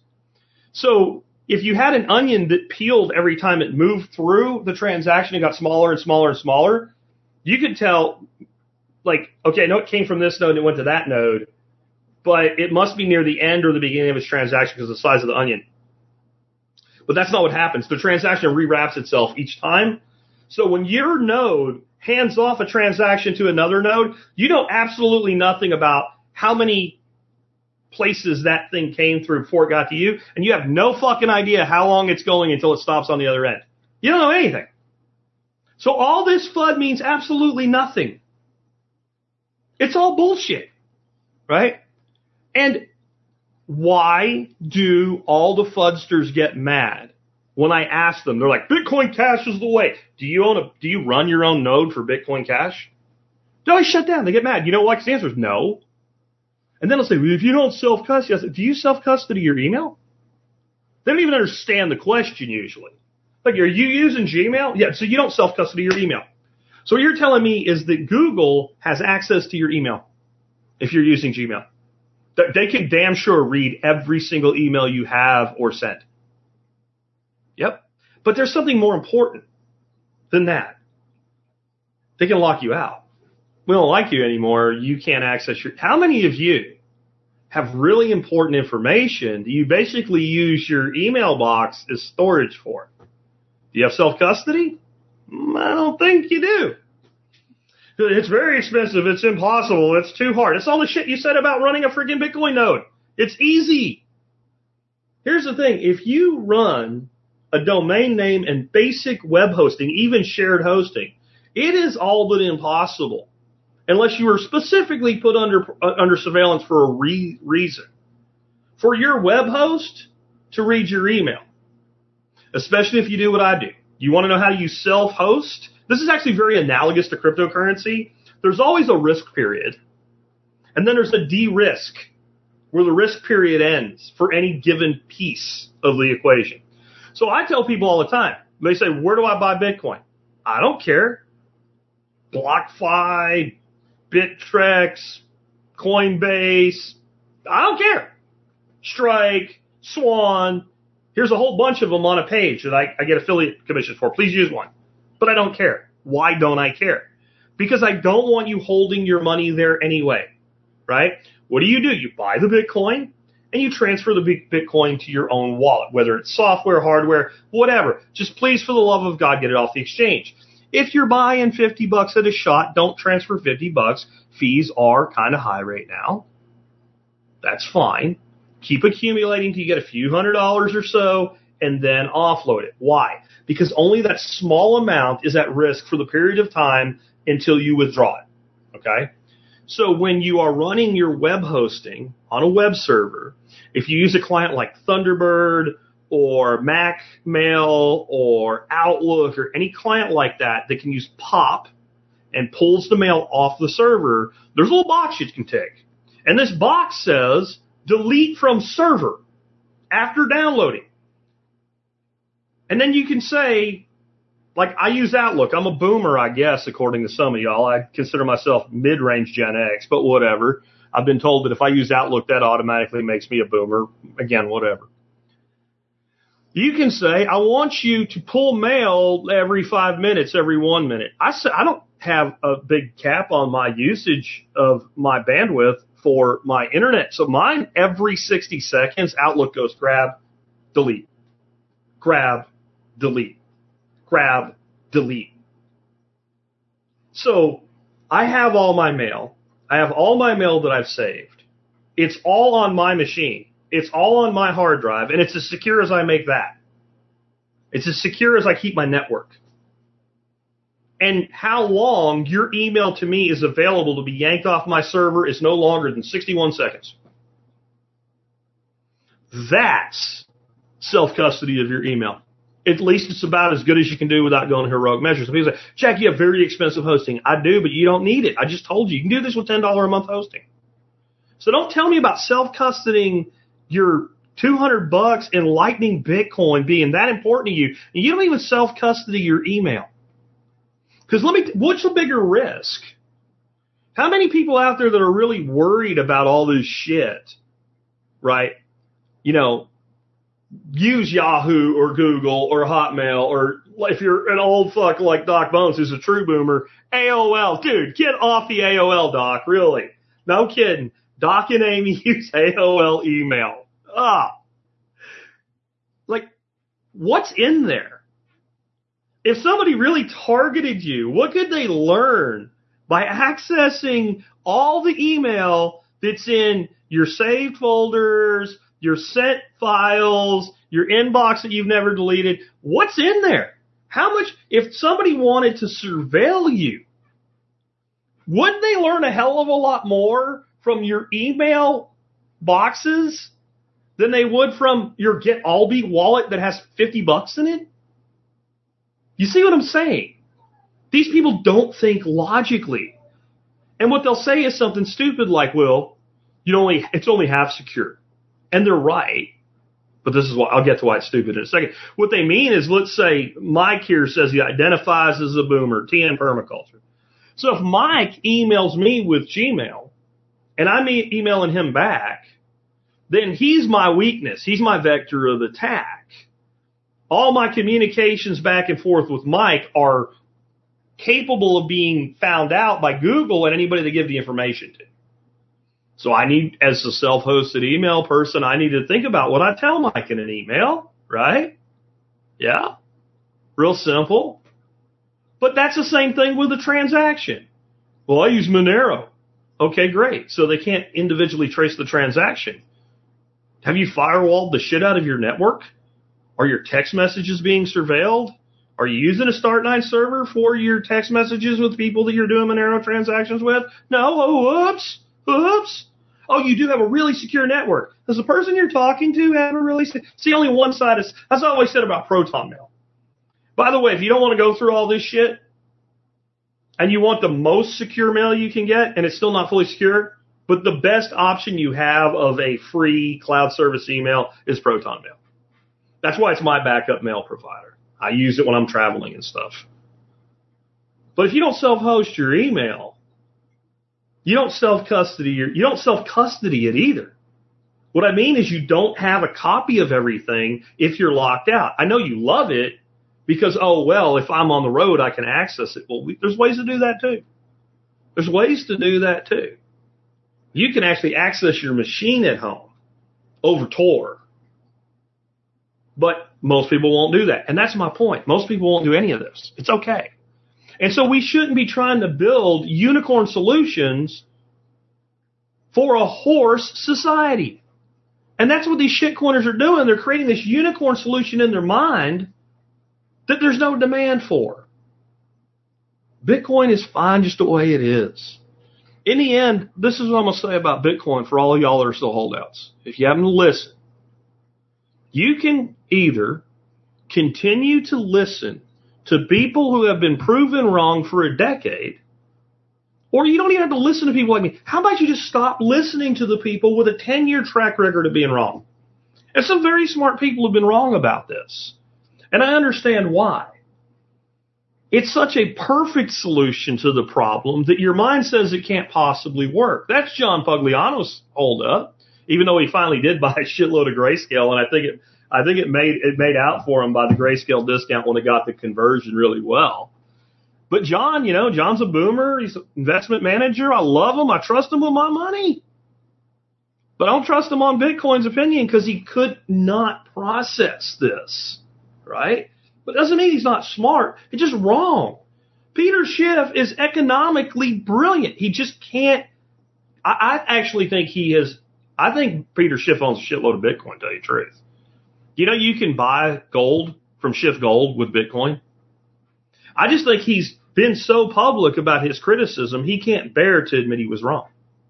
B: So if you had an onion that peeled every time it moved through the transaction and got smaller and smaller and smaller, you could tell, like, okay, I know it came from this node and it went to that node, but it must be near the end or the beginning of its transaction because of the size of the onion. But that's not what happens. The transaction rewraps itself each time. So when your node hands off a transaction to another node, you know absolutely nothing about how many places that thing came through before it got to you, and you have no fucking idea how long it's going until it stops on the other end. You don't know anything. So all this F U D means absolutely nothing. It's all bullshit, right? And why do all the FUDsters get mad when I ask them? They're like, Bitcoin Cash is the way. Do you own a? Do you run your own node for Bitcoin Cash? They always shut down. They get mad. You know why? Because the answer is no. And then they'll say, well, if you don't self-custody, I say, do you self-custody your email? They don't even understand the question usually. Like, are you using Gmail? Yeah, so you don't self-custody your email. So what you're telling me is that Google has access to your email if you're using Gmail. They can damn sure read every single email you have or send. Yep. But there's something more important than that. They can lock you out. We don't like you anymore. You can't access your... How many of you have really important information that you basically use your email box as storage for? Do you have self-custody? I don't think you do. It's very expensive. It's impossible. It's too hard. It's all the shit you said about running a freaking Bitcoin node. It's easy. Here's the thing. If you run a domain name and basic web hosting, even shared hosting, it is all but impossible unless you were specifically put under uh, under surveillance for a re- reason. For your web host to read your email, especially if you do what I do. You want to know how you self-host? This is actually very analogous to cryptocurrency. There's always a risk period, and then there's a de-risk, where the risk period ends for any given piece of the equation. So I tell people all the time, they say, where do I buy Bitcoin? I don't care. BlockFi, Bittrex, Coinbase, I don't care. Strike, Swan, here's a whole bunch of them on a page that I, I get affiliate commissions for. Please use one. But I don't care. Why don't I care? Because I don't want you holding your money there anyway, right? What do you do? You buy the Bitcoin and you transfer the Bitcoin to your own wallet, whether it's software, hardware, whatever. Just please, for the love of God, get it off the exchange. If you're buying fifty bucks at a shot, don't transfer fifty bucks. Fees are kind of high right now. That's fine. Keep accumulating till you get a few hundred dollars or so and then offload it. Why? Because only that small amount is at risk for the period of time until you withdraw it. Okay? So when you are running your web hosting on a web server, if you use a client like Thunderbird or Mac Mail or Outlook or any client like that that can use POP and pulls the mail off the server, there's a little box you can tick. And this box says delete from server after downloading. And then you can say, like, I use Outlook. I'm a boomer, I guess, according to some of y'all. I consider myself mid-range Gen X, but whatever. I've been told that if I use Outlook, that automatically makes me a boomer. Again, whatever. You can say, I want you to pull mail every five minutes, every one minute. I say, I don't have a big cap on my usage of my bandwidth for my internet. So mine, every sixty seconds, Outlook goes grab, delete, grab, delete, grab, delete. So I have all my mail. I have all my mail that I've saved. It's all on my machine. It's all on my hard drive, and it's as secure as I make that. It's as secure as I keep my network. And how long your email to me is available to be yanked off my server is no longer than sixty-one seconds. That's self-custody of your email. At least it's about as good as you can do without going to heroic measures. People say, Jack, you have very expensive hosting. I do, but you don't need it. I just told you. You can do this with ten dollars a month hosting. So don't tell me about self-custodying your two hundred bucks in Lightning Bitcoin being that important to you, and you don't even self-custody your email. Because let me, what's the bigger risk? How many people out there that are really worried about all this shit, right? You know, use Yahoo or Google or Hotmail, or if you're an old fuck like Doc Bones who's a true boomer, A O L. Dude, get off the A O L, Doc, really. No kidding. Doc and Amy use A O L email. Ah. Like, what's in there? If somebody really targeted you, what could they learn by accessing all the email that's in your saved folders, your sent files, your inbox that you've never deleted? What's in there? How much, if somebody wanted to surveil you, wouldn't they learn a hell of a lot more from your email boxes than they would from your Get Alby wallet that has fifty bucks in it? You see what I'm saying? These people don't think logically. And what they'll say is something stupid like, well, you know, only, it's only half secure. And they're right. But this is why, I'll get to why it's stupid in a second. What they mean is, let's say Mike here says he identifies as a boomer, T N permaculture. So if Mike emails me with Gmail and I'm e- emailing him back, then he's my weakness. He's my vector of attack. All my communications back and forth with Mike are capable of being found out by Google and anybody they give the information to. So I need, as a self-hosted email person, I need to think about what I tell Mike in an email, right? Yeah. Real simple. But that's the same thing with a transaction. Well, I use Monero. Okay, great. So they can't individually trace the transaction. Have you firewalled the shit out of your network? Are your text messages being surveilled? Are you using a Start nine server for your text messages with people that you're doing Monero transactions with? No. Oh, whoops. Whoops. Oh, you do have a really secure network. Does the person you're talking to have a really se- see only one side is, that's what I always said about Proton Mail. By the way, if you don't want to go through all this shit and you want the most secure mail you can get and it's still not fully secure, but the best option you have of a free cloud service email is Proton Mail. That's why it's my backup mail provider. I use it when I'm traveling and stuff. But if you don't self-host your email, you don't self-custody your, you don't self-custody it either. What I mean is you don't have a copy of everything if you're locked out. I know you love it because, oh, well, if I'm on the road, I can access it. Well, we, there's ways to do that too. There's ways to do that too. You can actually access your machine at home over Tor. But most people won't do that. And that's my point. Most people won't do any of this. It's okay. And so we shouldn't be trying to build unicorn solutions for a horse society. And that's what these shitcoiners are doing. They're creating this unicorn solution in their mind that there's no demand for. Bitcoin is fine just the way it is. in the end, this is what I'm going to say about Bitcoin for all of y'all that are still holdouts. If you happen to listen, you can either continue to listen to people who have been proven wrong for a decade, or you don't even have to listen to people like me. How about you just stop listening to the people with a ten-year track record of being wrong? And some very smart people have been wrong about this. And I understand why. It's such a perfect solution to the problem that your mind says it can't possibly work. That's John Pugliano's holdup, even though he finally did buy a shitload of Grayscale, and I think it I think it made it made out for him by the Grayscale discount when it got the conversion really well. But John, you know, John's a boomer. He's an investment manager. I love him. I trust him with my money. But I don't trust him on Bitcoin's opinion because he could not process this, right? But it doesn't mean he's not smart. It's just wrong. Peter Schiff is economically brilliant. He just can't. I, I actually think he has. I think Peter Schiff owns a shitload of Bitcoin, to tell you the truth. You know, you can buy gold from Schiff Gold with Bitcoin. I just think he's been so public about his criticism, he can't bear to admit he was wrong.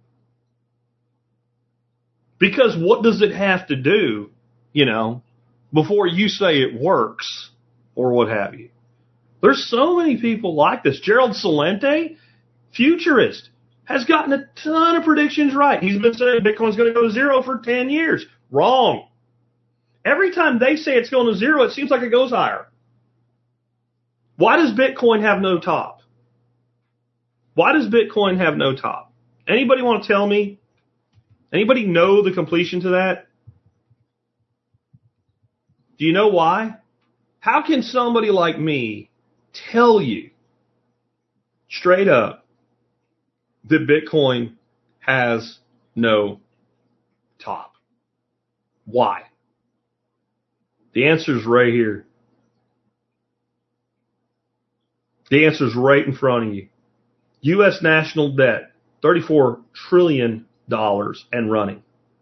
B: Because what does it have to do, you know, before you say it works or what have you? There's so many people like this. Gerald Celente, futurist, has gotten a ton of predictions right. He's been saying Bitcoin's going to go to zero for ten years. Wrong. Every time they say it's going to zero, it seems like it goes higher. Why does Bitcoin have no top? Why does Bitcoin have no top? Anybody want to tell me? Anybody know the completion to that? Do you know why? How can somebody like me tell you straight up that Bitcoin has no top? Why? The answer is right here. The answer is right in front of you. U S national debt, thirty-four trillion dollars and running.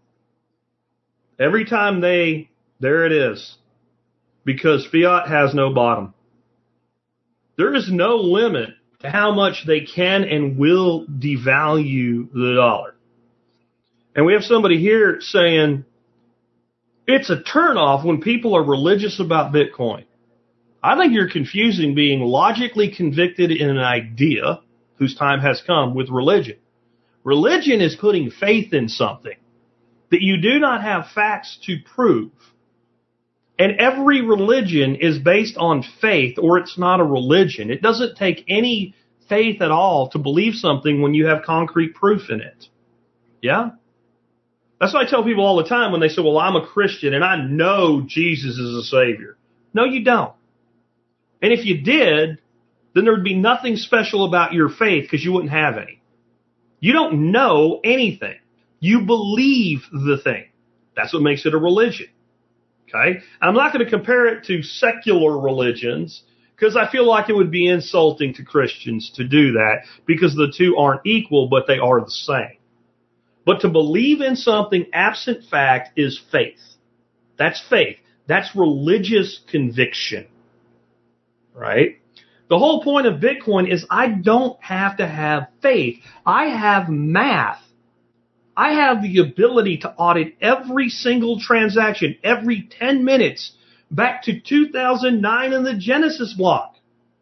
B: Every time they, there it is, because fiat has no bottom. There is no limit to how much they can and will devalue the dollar. And we have somebody here saying it's a turnoff when people are religious about Bitcoin. I think you're confusing being logically convicted in an idea whose time has come with religion. Religion is putting faith in something that you do not have facts to prove. And every religion is based on faith, or it's not a religion. It doesn't take any faith at all to believe something when you have concrete proof in it. Yeah? That's what I tell people all the time when they say, well, I'm a Christian and I know Jesus is a Savior. No, you don't. And if you did, then there would be nothing special about your faith because you wouldn't have any. You don't know anything. You believe the thing. That's what makes it a religion. Okay? I'm not going to compare it to secular religions because I feel like it would be insulting to Christians to do that because the two aren't equal, but they are the same. But to believe in something absent fact is faith. That's faith. That's religious conviction. Right? The whole point of Bitcoin is I don't have to have faith. I have math. I have the ability to audit every single transaction every ten minutes back to two thousand nine in the Genesis block.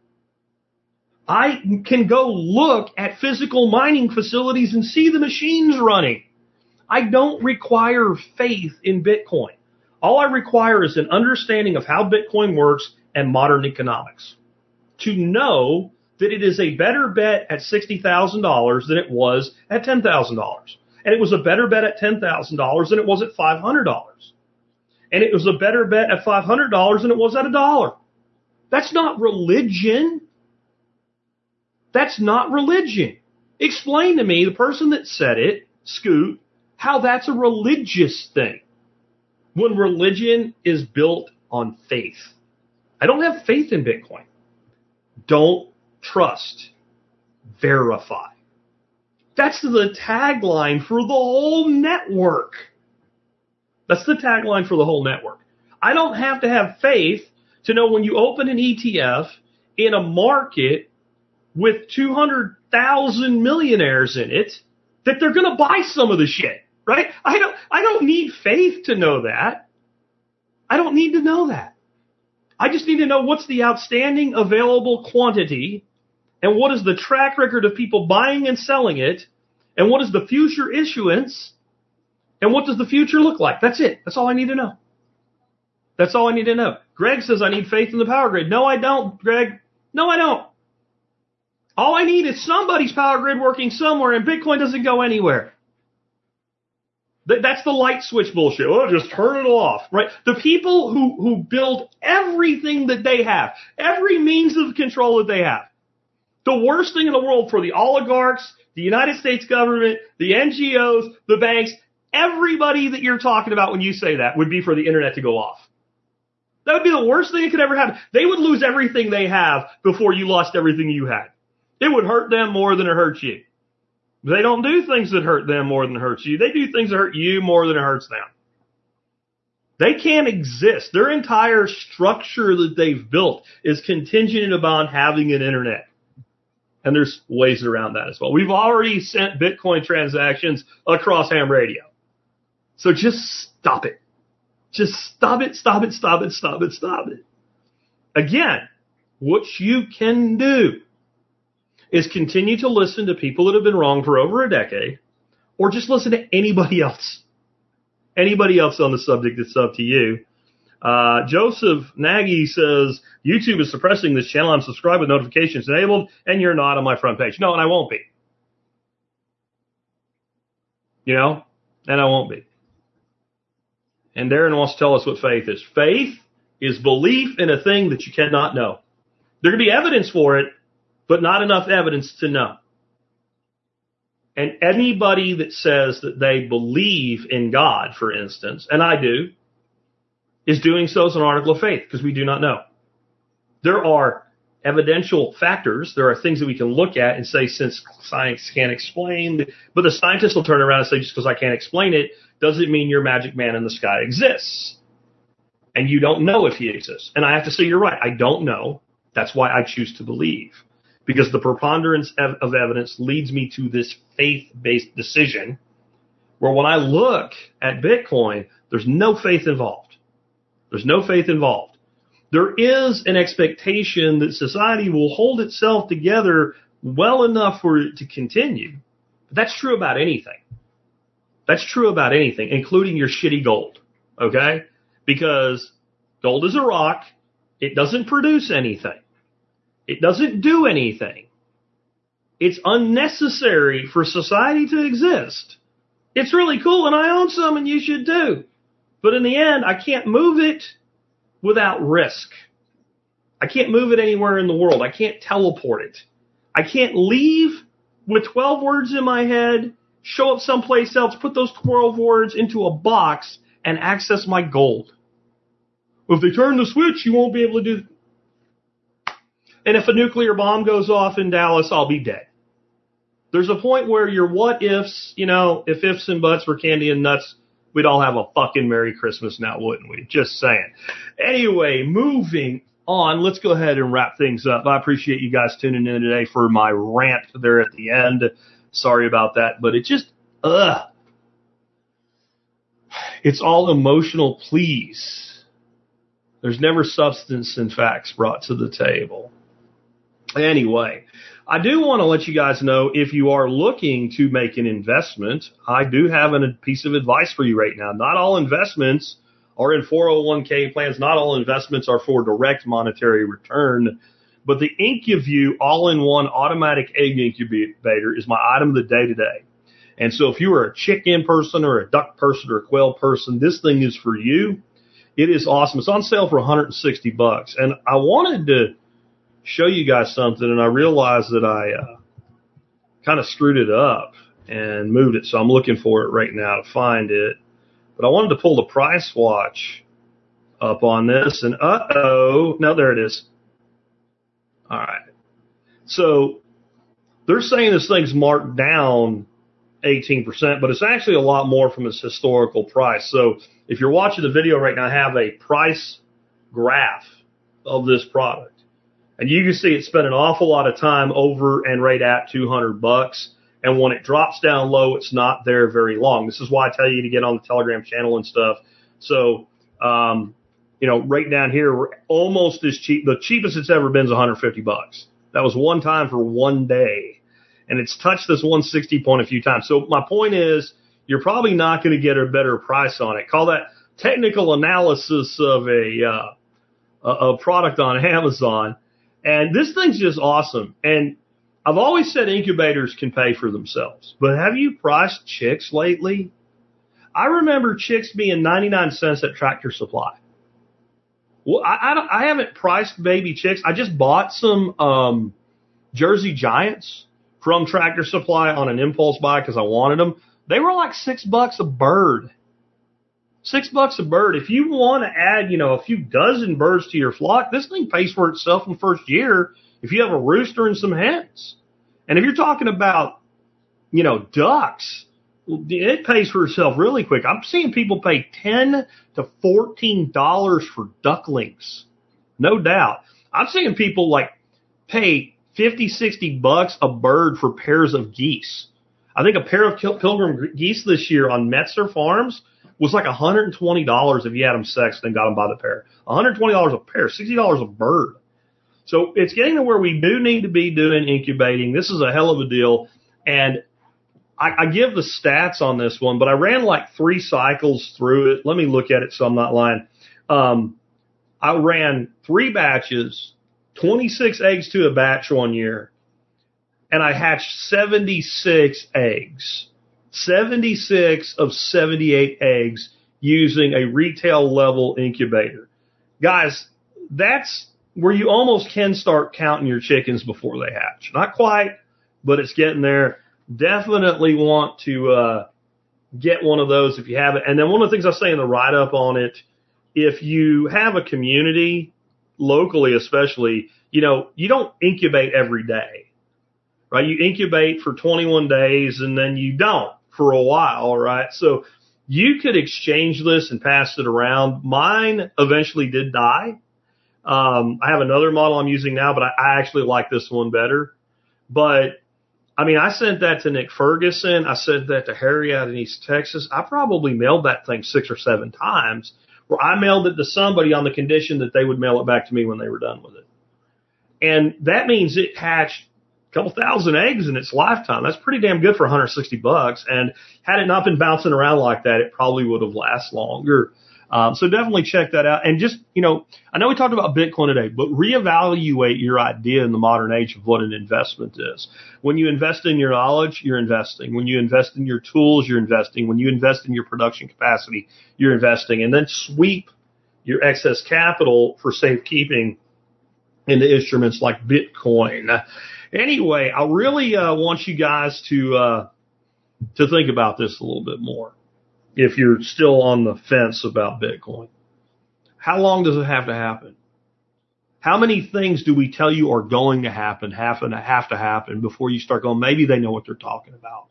B: I can go look at physical mining facilities and see the machines running. I don't require faith in Bitcoin. All I require is an understanding of how Bitcoin works and modern economics to know that it is a better bet at sixty thousand dollars than it was at ten thousand dollars. And it was a better bet at ten thousand dollars than it was at five hundred dollars. And it was a better bet at five hundred dollars than it was at a dollar. That's not religion. That's not religion. Explain to me, the person that said it, Scoot, how that's a religious thing when religion is built on faith. I don't have faith in Bitcoin. Don't trust. Verify. That's the tagline for the whole network. That's the tagline for the whole network. I don't have to have faith to know when you open an E T F in a market with two hundred thousand millionaires in it that they're going to buy some of the shit, right? I don't, I don't need faith to know that. I don't need to know that. I just need to know what's the outstanding available quantity and what is the track record of people buying and selling it and what is the future issuance and what does the future look like. That's it. That's all I need to know. That's all I need to know. Greg says I need faith in the power grid. No, I don't, Greg. No, I don't. All I need is somebody's power grid working somewhere, and Bitcoin doesn't go anywhere. Th- that's the light switch bullshit. Oh, just turn it off, right? The people who, who build everything that they have, every means of control that they have, the worst thing in the world for the oligarchs, the United States government, the N G Os, the banks, everybody that you're talking about when you say that would be for the internet to go off. That would be the worst thing that could ever happen. They would lose everything they have before you lost everything you had. It would hurt them more than it hurts you. They don't do things that hurt them more than it hurts you. They do things that hurt you more than it hurts them. They can't exist. Their entire structure that they've built is contingent upon having an internet. And there's ways around that as well. We've already sent Bitcoin transactions across ham radio. So just stop it. Just stop it, stop it, stop it, stop it, stop it. Again, what you can do is continue to listen to people that have been wrong for over a decade, or just listen to anybody else. Anybody else on the subject, it's up to you. Uh, Joseph Nagy says, YouTube is suppressing this channel. I'm subscribed with notifications enabled, and you're not on my front page. No, and I won't be. You know, and I won't be. And Darren wants to tell us what faith is. Faith is belief in a thing that you cannot know. There can be evidence for it, but not enough evidence to know. And anybody that says that they believe in God, for instance, and I do, is doing so as an article of faith, because we do not know. There are evidential factors. There are things that we can look at and say, since science can't explain, but the scientists will turn around and say, just because I can't explain it, doesn't mean your magic man in the sky exists. And you don't know if he exists. And I have to say, you're right. I don't know. That's why I choose to believe. Because the preponderance of, of evidence leads me to this faith-based decision where when I look at Bitcoin, there's no faith involved. There's no faith involved. There is an expectation that society will hold itself together well enough for it to continue. But that's true about anything. That's true about anything, including your shitty gold. Okay? Because gold is a rock. It doesn't produce anything. It doesn't do anything. It's unnecessary for society to exist. It's really cool, and I own some, and you should too. But in the end, I can't move it without risk. I can't move it anywhere in the world. I can't teleport it. I can't leave with twelve words in my head, show up someplace else, put those twelve words into a box, and access my gold. If they turn the switch, you won't be able to do. And if a nuclear bomb goes off in Dallas, I'll be dead. There's a point where your what ifs, you know, if ifs and buts were candy and nuts, we'd all have a fucking Merry Christmas now, wouldn't we? Just saying. Anyway, moving on, let's go ahead and wrap things up. I appreciate you guys tuning in today for my rant there at the end. Sorry about that, but it just, ugh. It's all emotional pleas. There's never substance and facts brought to the table. Anyway, I do want to let you guys know, if you are looking to make an investment, I do have a piece of advice for you right now. Not all investments are in four oh one k plans. Not all investments are for direct monetary return. But the IncuView all-in-one automatic egg incubator is my item of the day today. And so if you are a chicken person or a duck person or a quail person, this thing is for you. It is awesome. It's on sale for one hundred sixty bucks. And I wanted to show you guys something, and I realized that I uh, kind of screwed it up and moved it. So I'm looking for it right now to find it. But I wanted to pull the price watch up on this, and uh-oh. No, there it is. All right. So they're saying this thing's marked down eighteen percent, but it's actually a lot more from its historical price. So if you're watching the video right now, I have a price graph of this product. And you can see it spent an awful lot of time over and right at two hundred bucks. And when it drops down low, it's not there very long. This is why I tell you to get on the Telegram channel and stuff. So, um, you know, right down here, we're almost as cheap. The cheapest it's ever been is one hundred fifty bucks. That was one time for one day. And it's touched this one sixty point a few times. So my point is, you're probably not going to get a better price on it. Call that technical analysis of a, uh, a product on Amazon. And this thing's just awesome. And I've always said incubators can pay for themselves. But have you priced chicks lately? I remember chicks being ninety-nine cents at Tractor Supply. Well, I, I, don't, I haven't priced baby chicks. I just bought some um, Jersey Giants from Tractor Supply on an impulse buy because I wanted them. They were like six bucks a bird. Six bucks a bird. If you want to add, you know, a few dozen birds to your flock, this thing pays for itself in the first year if you have a rooster and some hens. And if you're talking about, you know, ducks, it pays for itself really quick. I'm seeing people pay ten to fourteen dollars for ducklings. No doubt. I'm seeing people like pay fifty, sixty bucks a bird for pairs of geese. I think a pair of Pilgrim geese this year on Metzer Farms was like one hundred twenty dollars if you had them sexed and got them by the pair. one hundred twenty dollars a pair, sixty dollars a bird. So it's getting to where we do need to be doing incubating. This is a hell of a deal. And I, I give the stats on this one, but I ran like three cycles through it. Let me look at it so I'm not lying. Um, I ran three batches, twenty-six eggs to a batch one year, and I hatched seventy-six eggs. seventy-six of seventy-eight eggs using a retail level incubator. Guys, that's where you almost can start counting your chickens before they hatch. Not quite, but it's getting there. Definitely want to uh, get one of those if you have it. And then one of the things I say in the write-up on it, if you have a community, locally especially, you know, you don't incubate every day, right? You incubate for twenty-one days and then you don't for a while, right? So you could exchange this and pass it around. Mine eventually did die. Um, I have another model I'm using now, but I, I actually like this one better. But I mean, I sent that to Nick Ferguson. I sent that to Harry out in East Texas. I probably mailed that thing six or seven times, where I mailed it to somebody on the condition that they would mail it back to me when they were done with it. And that means it hatched a couple thousand eggs in its lifetime. That's pretty damn good for one hundred sixty bucks. And had it not been bouncing around like that, it probably would have lasted longer. Um, so definitely check that out. And just, you know, I know we talked about Bitcoin today, but reevaluate your idea in the modern age of what an investment is. When you invest in your knowledge, you're investing. When you invest in your tools, you're investing. When you invest in your production capacity, you're investing. And then sweep your excess capital for safekeeping into instruments like Bitcoin. Anyway, I really uh, want you guys to uh, to think about this a little bit more. If you're still on the fence about Bitcoin, how long does it have to happen? How many things do we tell you are going to happen, have to have to happen before you start going, maybe they know what they're talking about?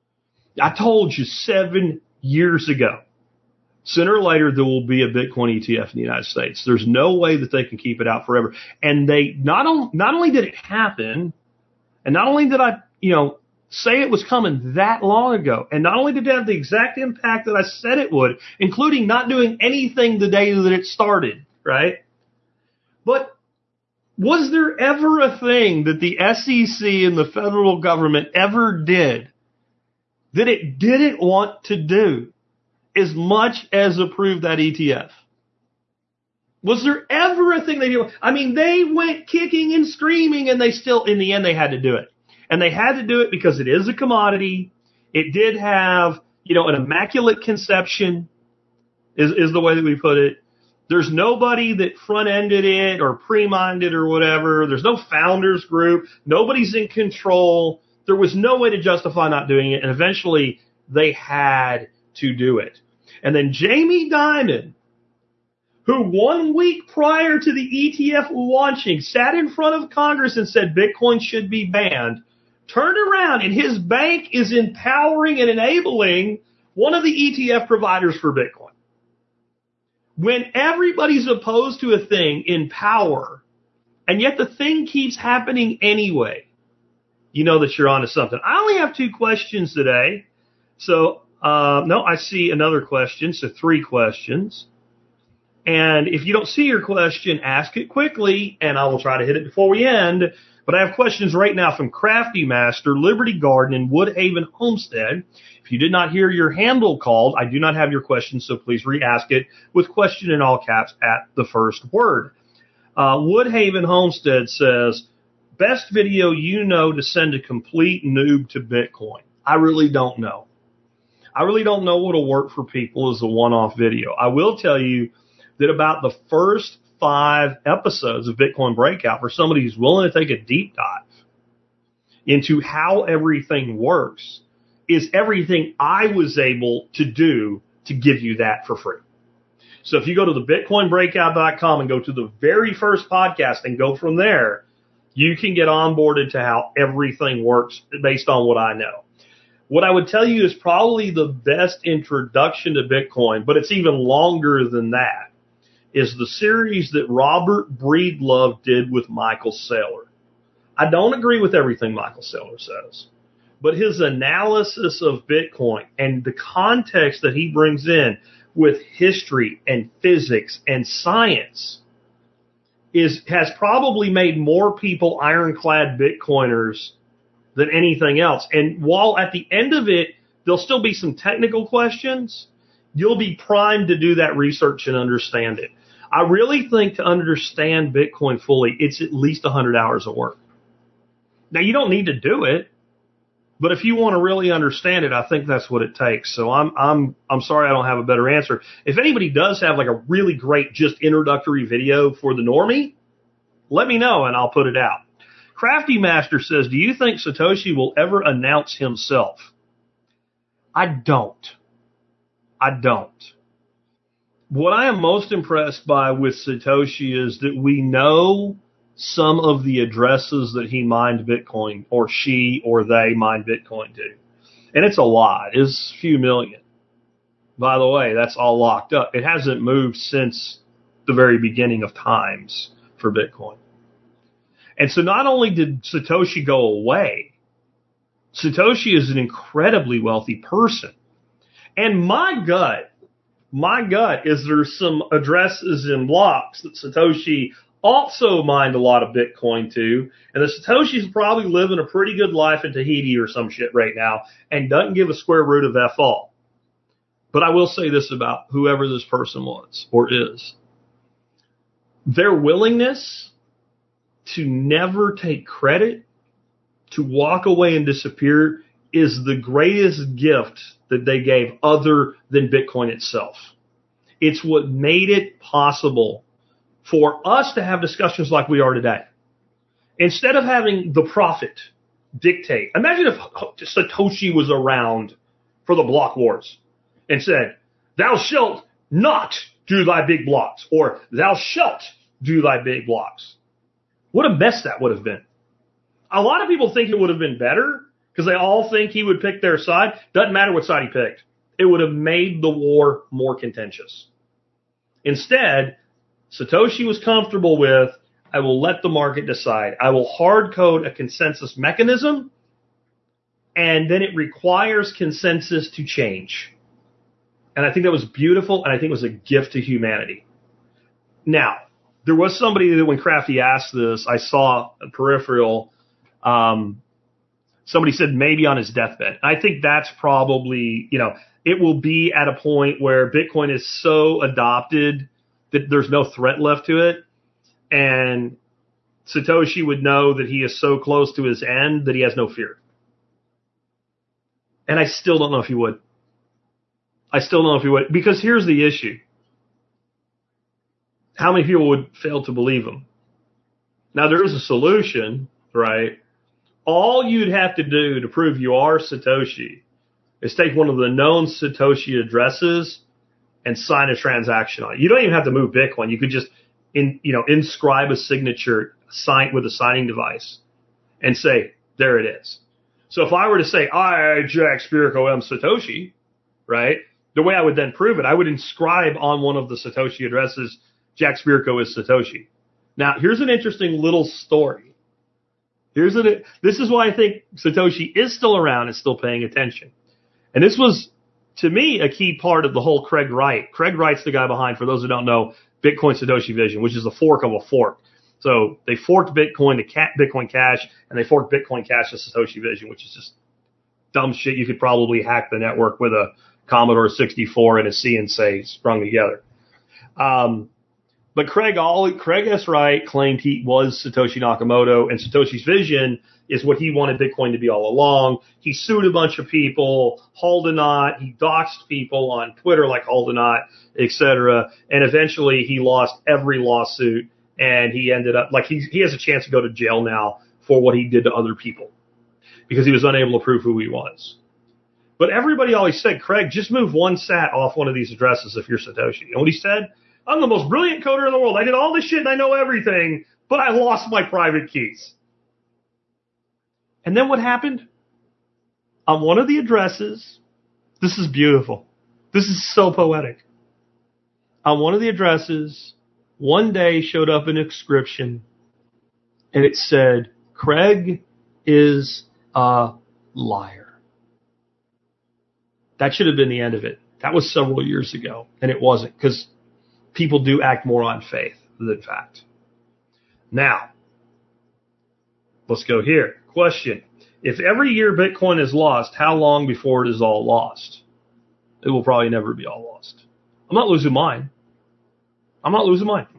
B: I told you seven years ago, sooner or later there will be a Bitcoin E T F in the United States. There's no way that they can keep it out forever. And they not only, not only did it happen, and not only did I, you know, say it was coming that long ago, and not only did it have the exact impact that I said it would, including not doing anything the day that it started, right? But was there ever a thing that the S E C and the federal government ever did that it didn't want to do as much as approve that E T F? Was there ever a thing they did? I mean, they went kicking and screaming, and they still, in the end, they had to do it. And they had to do it because it is a commodity. It did have, you know, an immaculate conception is, is the way that we put it. There's nobody that front-ended it or pre-mined it or whatever. There's no founders group. Nobody's in control. There was no way to justify not doing it. And eventually they had to do it. And then Jamie Dimon, who one week prior to the E T F launching sat in front of Congress and said Bitcoin should be banned, turned around and his bank is empowering and enabling one of the E T F providers for Bitcoin. When everybody's opposed to a thing in power, And yet the thing keeps happening anyway. You know that you're onto something. I only have two questions today. So, uh, no, I see another question. So three questions. And if you don't see your question, ask it quickly, and I will try to hit it before we end. But I have questions right now from Crafty Master, Liberty Garden, and Woodhaven Homestead. If you did not hear your handle called, I do not have your question, so please re-ask it with question in all caps at the first word. Uh, Woodhaven Homestead says, best video you know to send a complete noob to Bitcoin. I really don't know. I really don't know what'll work for people as a one-off video. I will tell you that about the first five episodes of Bitcoin Breakout, for somebody who's willing to take a deep dive into how everything works, is everything I was able to do to give you that for free. So if you go to the bitcoin breakout dot com and go to the very first podcast and go from there, you can get onboarded to how everything works based on what I know. What I would tell you is probably the best introduction to Bitcoin, but it's even longer than that, is the series that Robert Breedlove did with Michael Saylor. I don't agree with everything Michael Saylor says, but his analysis of Bitcoin and the context that he brings in with history and physics and science is has probably made more people ironclad Bitcoiners than anything else. And while at the end of it, there'll still be some technical questions, you'll be primed to do that research and understand it. I really think to understand Bitcoin fully, it's at least one hundred hours of work. Now, you don't need to do it, but if you want to really understand it, I think that's what it takes. So I'm I'm I'm sorry I don't have a better answer. If anybody does have like a really great just introductory video for the normie, let me know and I'll put it out. Crafty Master says, do you think Satoshi will ever announce himself? I don't. I don't. What I am most impressed by with Satoshi is that we know some of the addresses that he mined Bitcoin, or she or they mined Bitcoin to. And it's a lot. It's a few million. By the way, that's all locked up. It hasn't moved since the very beginning of times for Bitcoin. And so not only did Satoshi go away, Satoshi is an incredibly wealthy person. And my gut, my gut is there's some addresses and blocks that Satoshi also mined a lot of Bitcoin to, and the Satoshi's probably living a pretty good life in Tahiti or some shit right now and doesn't give a square root of F all. But I will say this about whoever this person was or is. Their willingness to never take credit, to walk away and disappear, is the greatest gift that they gave other than Bitcoin itself. It's what made it possible for us to have discussions like we are today. Instead of having the prophet dictate, imagine if Satoshi was around for the block wars and said, thou shalt not do thy big blocks, or thou shalt do thy big blocks. What a mess that would have been. A lot of people think it would have been better because they all think he would pick their side. Doesn't matter what side he picked. It would have made the war more contentious. Instead, Satoshi was comfortable with, I will let the market decide. I will hard code a consensus mechanism, and then it requires consensus to change. And I think that was beautiful, and I think it was a gift to humanity. Now, there was somebody that when Crafty asked this, I saw a peripheral, um, somebody said maybe on his deathbed. I think that's probably, you know, it will be at a point where Bitcoin is so adopted that there's no threat left to it. And Satoshi would know that he is so close to his end that he has no fear. And I still don't know if he would. I still don't know if he would. Because here's the issue. How many people would fail to believe him? Now, there is a solution, right? All you'd have to do to prove you are Satoshi is take one of the known Satoshi addresses and sign a transaction on it. You don't even have to move Bitcoin. You could just, in, you know, inscribe a signature sign with a signing device and say, there it is. So if I were to say, I, Jack Spirko, am Satoshi, right? The way I would then prove it, I would inscribe on one of the Satoshi addresses, Jack Spirko is Satoshi. Now, here's an interesting little story. Here's an, this is why I think Satoshi is still around and still paying attention. And this was, to me, a key part of the whole Craig Wright. Craig Wright's the guy behind, for those who don't know, Bitcoin Satoshi Vision, which is a fork of a fork. So they forked Bitcoin to ca- Bitcoin Cash, and they forked Bitcoin Cash to Satoshi Vision, which is just dumb shit. You could probably hack the network with a Commodore sixty-four and a C and C sprung together. Um, but Craig, all, Craig S. Wright claimed he was Satoshi Nakamoto, and Satoshi's vision is what he wanted Bitcoin to be all along. He sued a bunch of people, Haldenot, he doxed people on Twitter like Haldenot, et cetera. And eventually he lost every lawsuit, and he ended up, like, he, he has a chance to go to jail now for what he did to other people because he was unable to prove who he was. But everybody always said, Craig, just move one sat off one of these addresses if you're Satoshi. And what he said, I'm the most brilliant coder in the world. I did all this shit and I know everything, but I lost my private keys. And then what happened? On one of the addresses, this is beautiful. This is so poetic. On one of the addresses, one day showed up an inscription, and it said, Craig is a liar. That should have been the end of it. That was several years ago, and it wasn't, because people do act more on faith than fact. Now, let's go here. Question. If every year Bitcoin is lost, how long before it is all lost? It will probably never be all lost. I'm not losing mine. I'm not losing mine.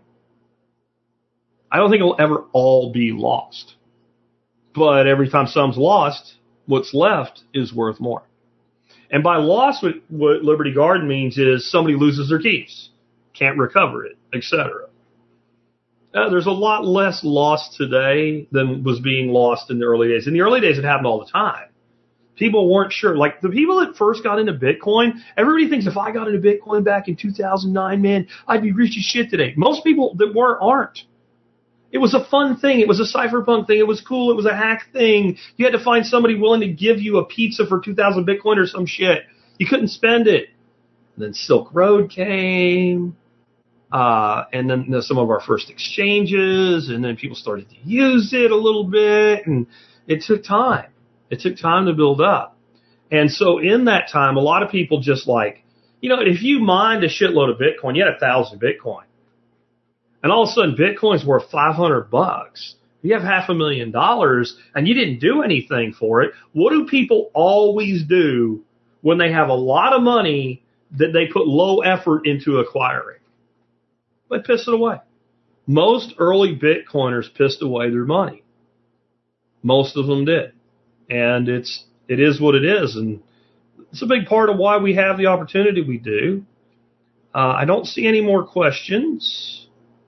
B: I don't think it will ever all be lost. But every time some's lost, what's left is worth more. And by loss, what, what Liberty Guard means is somebody loses their keys, can't recover it, et cetera. Uh, there's a lot less lost today than was being lost in the early days. In the early days, it happened all the time. People weren't sure. Like the people that first got into Bitcoin, everybody thinks if I got into Bitcoin back in two thousand nine, man, I'd be rich as shit today. Most people that were aren't. It was a fun thing. It was a cypherpunk thing. It was cool. It was a hack thing. You had to find somebody willing to give you a pizza for two thousand Bitcoin or some shit. You couldn't spend it. And then Silk Road came. Uh, and then you know, some of our first exchanges, and then people started to use it a little bit, and it took time. It took time to build up. And so in that time, a lot of people just like, you know, if you mined a shitload of Bitcoin, you had a thousand Bitcoin. And all of a sudden, Bitcoin's worth five hundred bucks. You have half a million dollars, and you didn't do anything for it. What do people always do when they have a lot of money that they put low effort into acquiring? They piss it away. Most early Bitcoiners pissed away their money. Most of them did. And it's, it is what it is. And it's a big part of why we have the opportunity we do. Uh, I don't see any more questions.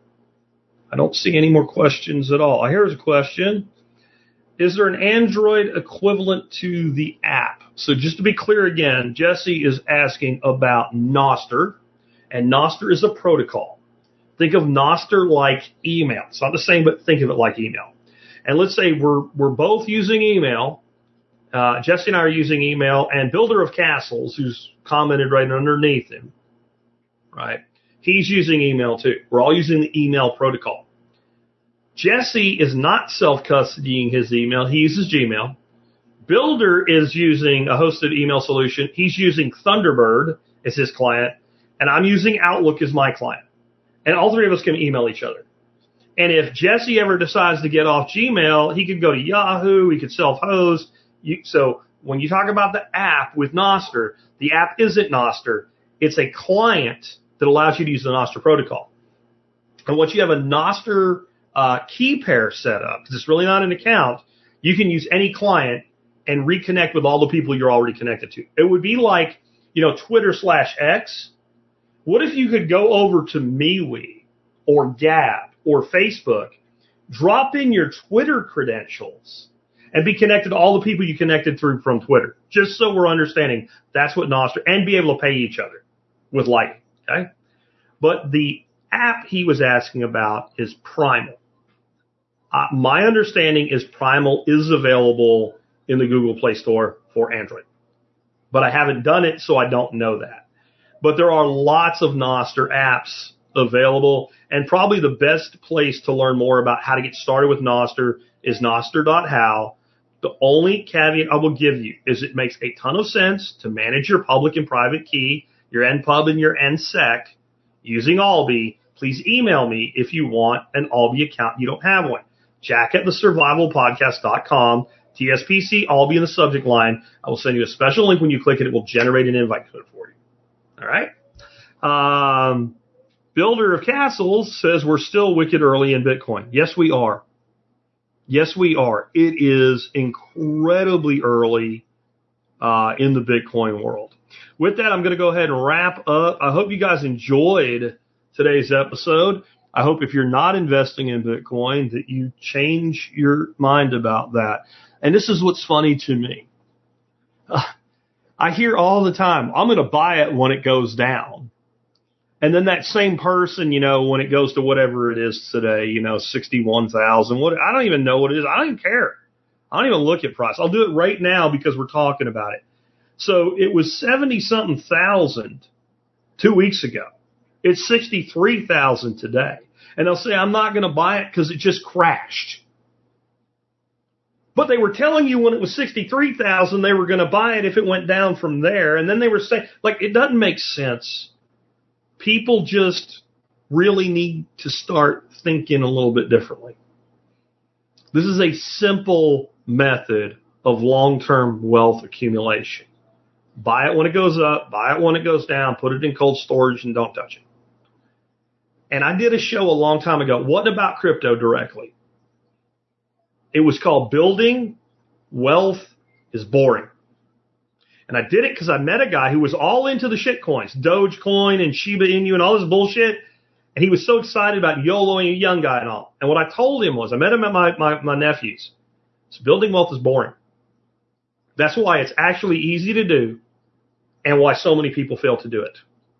B: I don't see any more questions at all. Here's a question. Is there an Android equivalent to the app? So just to be clear again, Jesse is asking about Nostr, and Nostr is a protocol. Think of Nostr like email. It's not the same, but think of it like email. And let's say we're we're both using email. Uh, Jesse and I are using email, and Builder of Castles, who's commented right underneath him, right? He's using email too. We're all using the email protocol. Jesse is not self-custodying his email. He uses Gmail. Builder is using a hosted email solution. He's using Thunderbird as his client, and I'm using Outlook as my client. And all three of us can email each other. And if Jesse ever decides to get off Gmail, he could go to Yahoo, he could self-host. You, so when you talk about the app with Nostr, the app isn't Nostr. It's a client that allows you to use the Nostr protocol. And once you have a Nostr uh, key pair set up, because it's really not an account, you can use any client and reconnect with all the people you're already connected to. It would be like, you know, Twitter slash X. What if you could go over to MeWe or Gab or Facebook, drop in your Twitter credentials, and be connected to all the people you connected through from Twitter, just so we're understanding that's what Nostr, and be able to pay each other with Lightning, okay? But the app he was asking about is Primal. Uh, my understanding is Primal is available in the Google Play Store for Android, but I haven't done it, so I don't know that. But there are lots of Nostr apps available. And probably the best place to learn more about how to get started with Nostr is nostr dot how. The only caveat I will give you is it makes a ton of sense to manage your public and private key, your N pub and your N sec using Alby. Please email me if you want an Alby account. You don't have one. Jack at the survival podcast dot com, T S P C Alby in the subject line. I will send you a special link when you click it. It will generate an invite code for you. All right. Um, Builder of Castles says we're still wicked early in Bitcoin. Yes, we are. Yes, we are. It is incredibly early uh, in the Bitcoin world. With that, I'm going to go ahead and wrap up. I hope you guys enjoyed today's episode. I hope if you're not investing in Bitcoin that you change your mind about that. And this is what's funny to me. Uh, I hear all the time, I'm going to buy it when it goes down. And then that same person, you know, when it goes to whatever it is today, you know, sixty-one thousand, what, I don't even know what it is. I don't even care. I don't even look at price. I'll do it right now because we're talking about it. So it was seventy something thousand two weeks ago. It's sixty-three thousand today. And they'll say, I'm not going to buy it because it just crashed. But they were telling you when it was sixty-three thousand, they were going to buy it if it went down from there. And then they were saying, like, it doesn't make sense. People just really need to start thinking a little bit differently. This is a simple method of long-term wealth accumulation. Buy it when it goes up, buy it when it goes down, put it in cold storage, and don't touch it. And I did a show a long time ago. What about crypto directly? It was called Building Wealth is Boring. And I did it because I met a guy who was all into the shit coins, Dogecoin and Shiba Inu and all this bullshit. And he was so excited about YOLOing a young guy and all. And what I told him was, I met him at my, my, my nephew's. So building wealth is boring. That's why it's actually easy to do and why so many people fail to do it.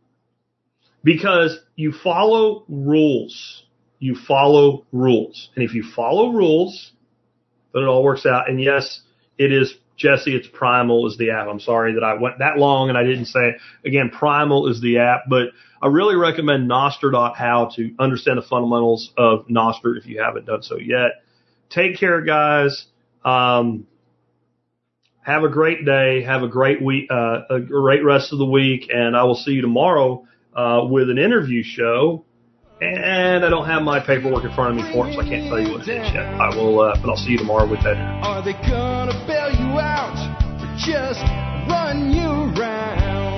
B: Because you follow rules. You follow rules. And if you follow rules, then it all works out. And yes, it is, Jesse, it's Primal is the app. I'm sorry that I went that long and I didn't say it. Again, Primal is the app, but I really recommend nostr dot how to understand the fundamentals of Nostr if you haven't done so yet. Take care, guys. Um, have a great day. Have a great week, uh, a great rest of the week. And I will see you tomorrow, uh, with an interview show. And I don't have my paperwork in front of me for it, so I can't tell you what it is yet. I will, uh, but I'll see you tomorrow with that interview.
A: Are they gonna bail you out or just run you around?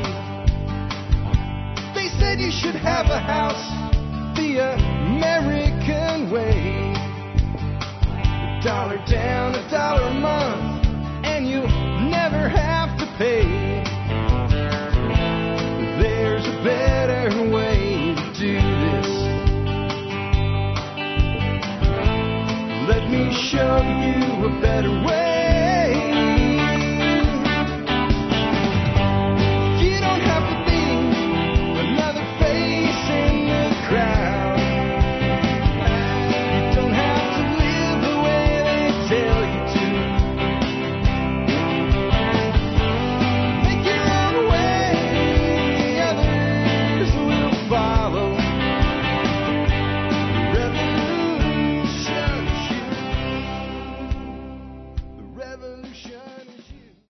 A: They said you should have a house the American way. A dollar down, a dollar a month, and you never have to pay. There's a better way to do this. Let me show you a better way.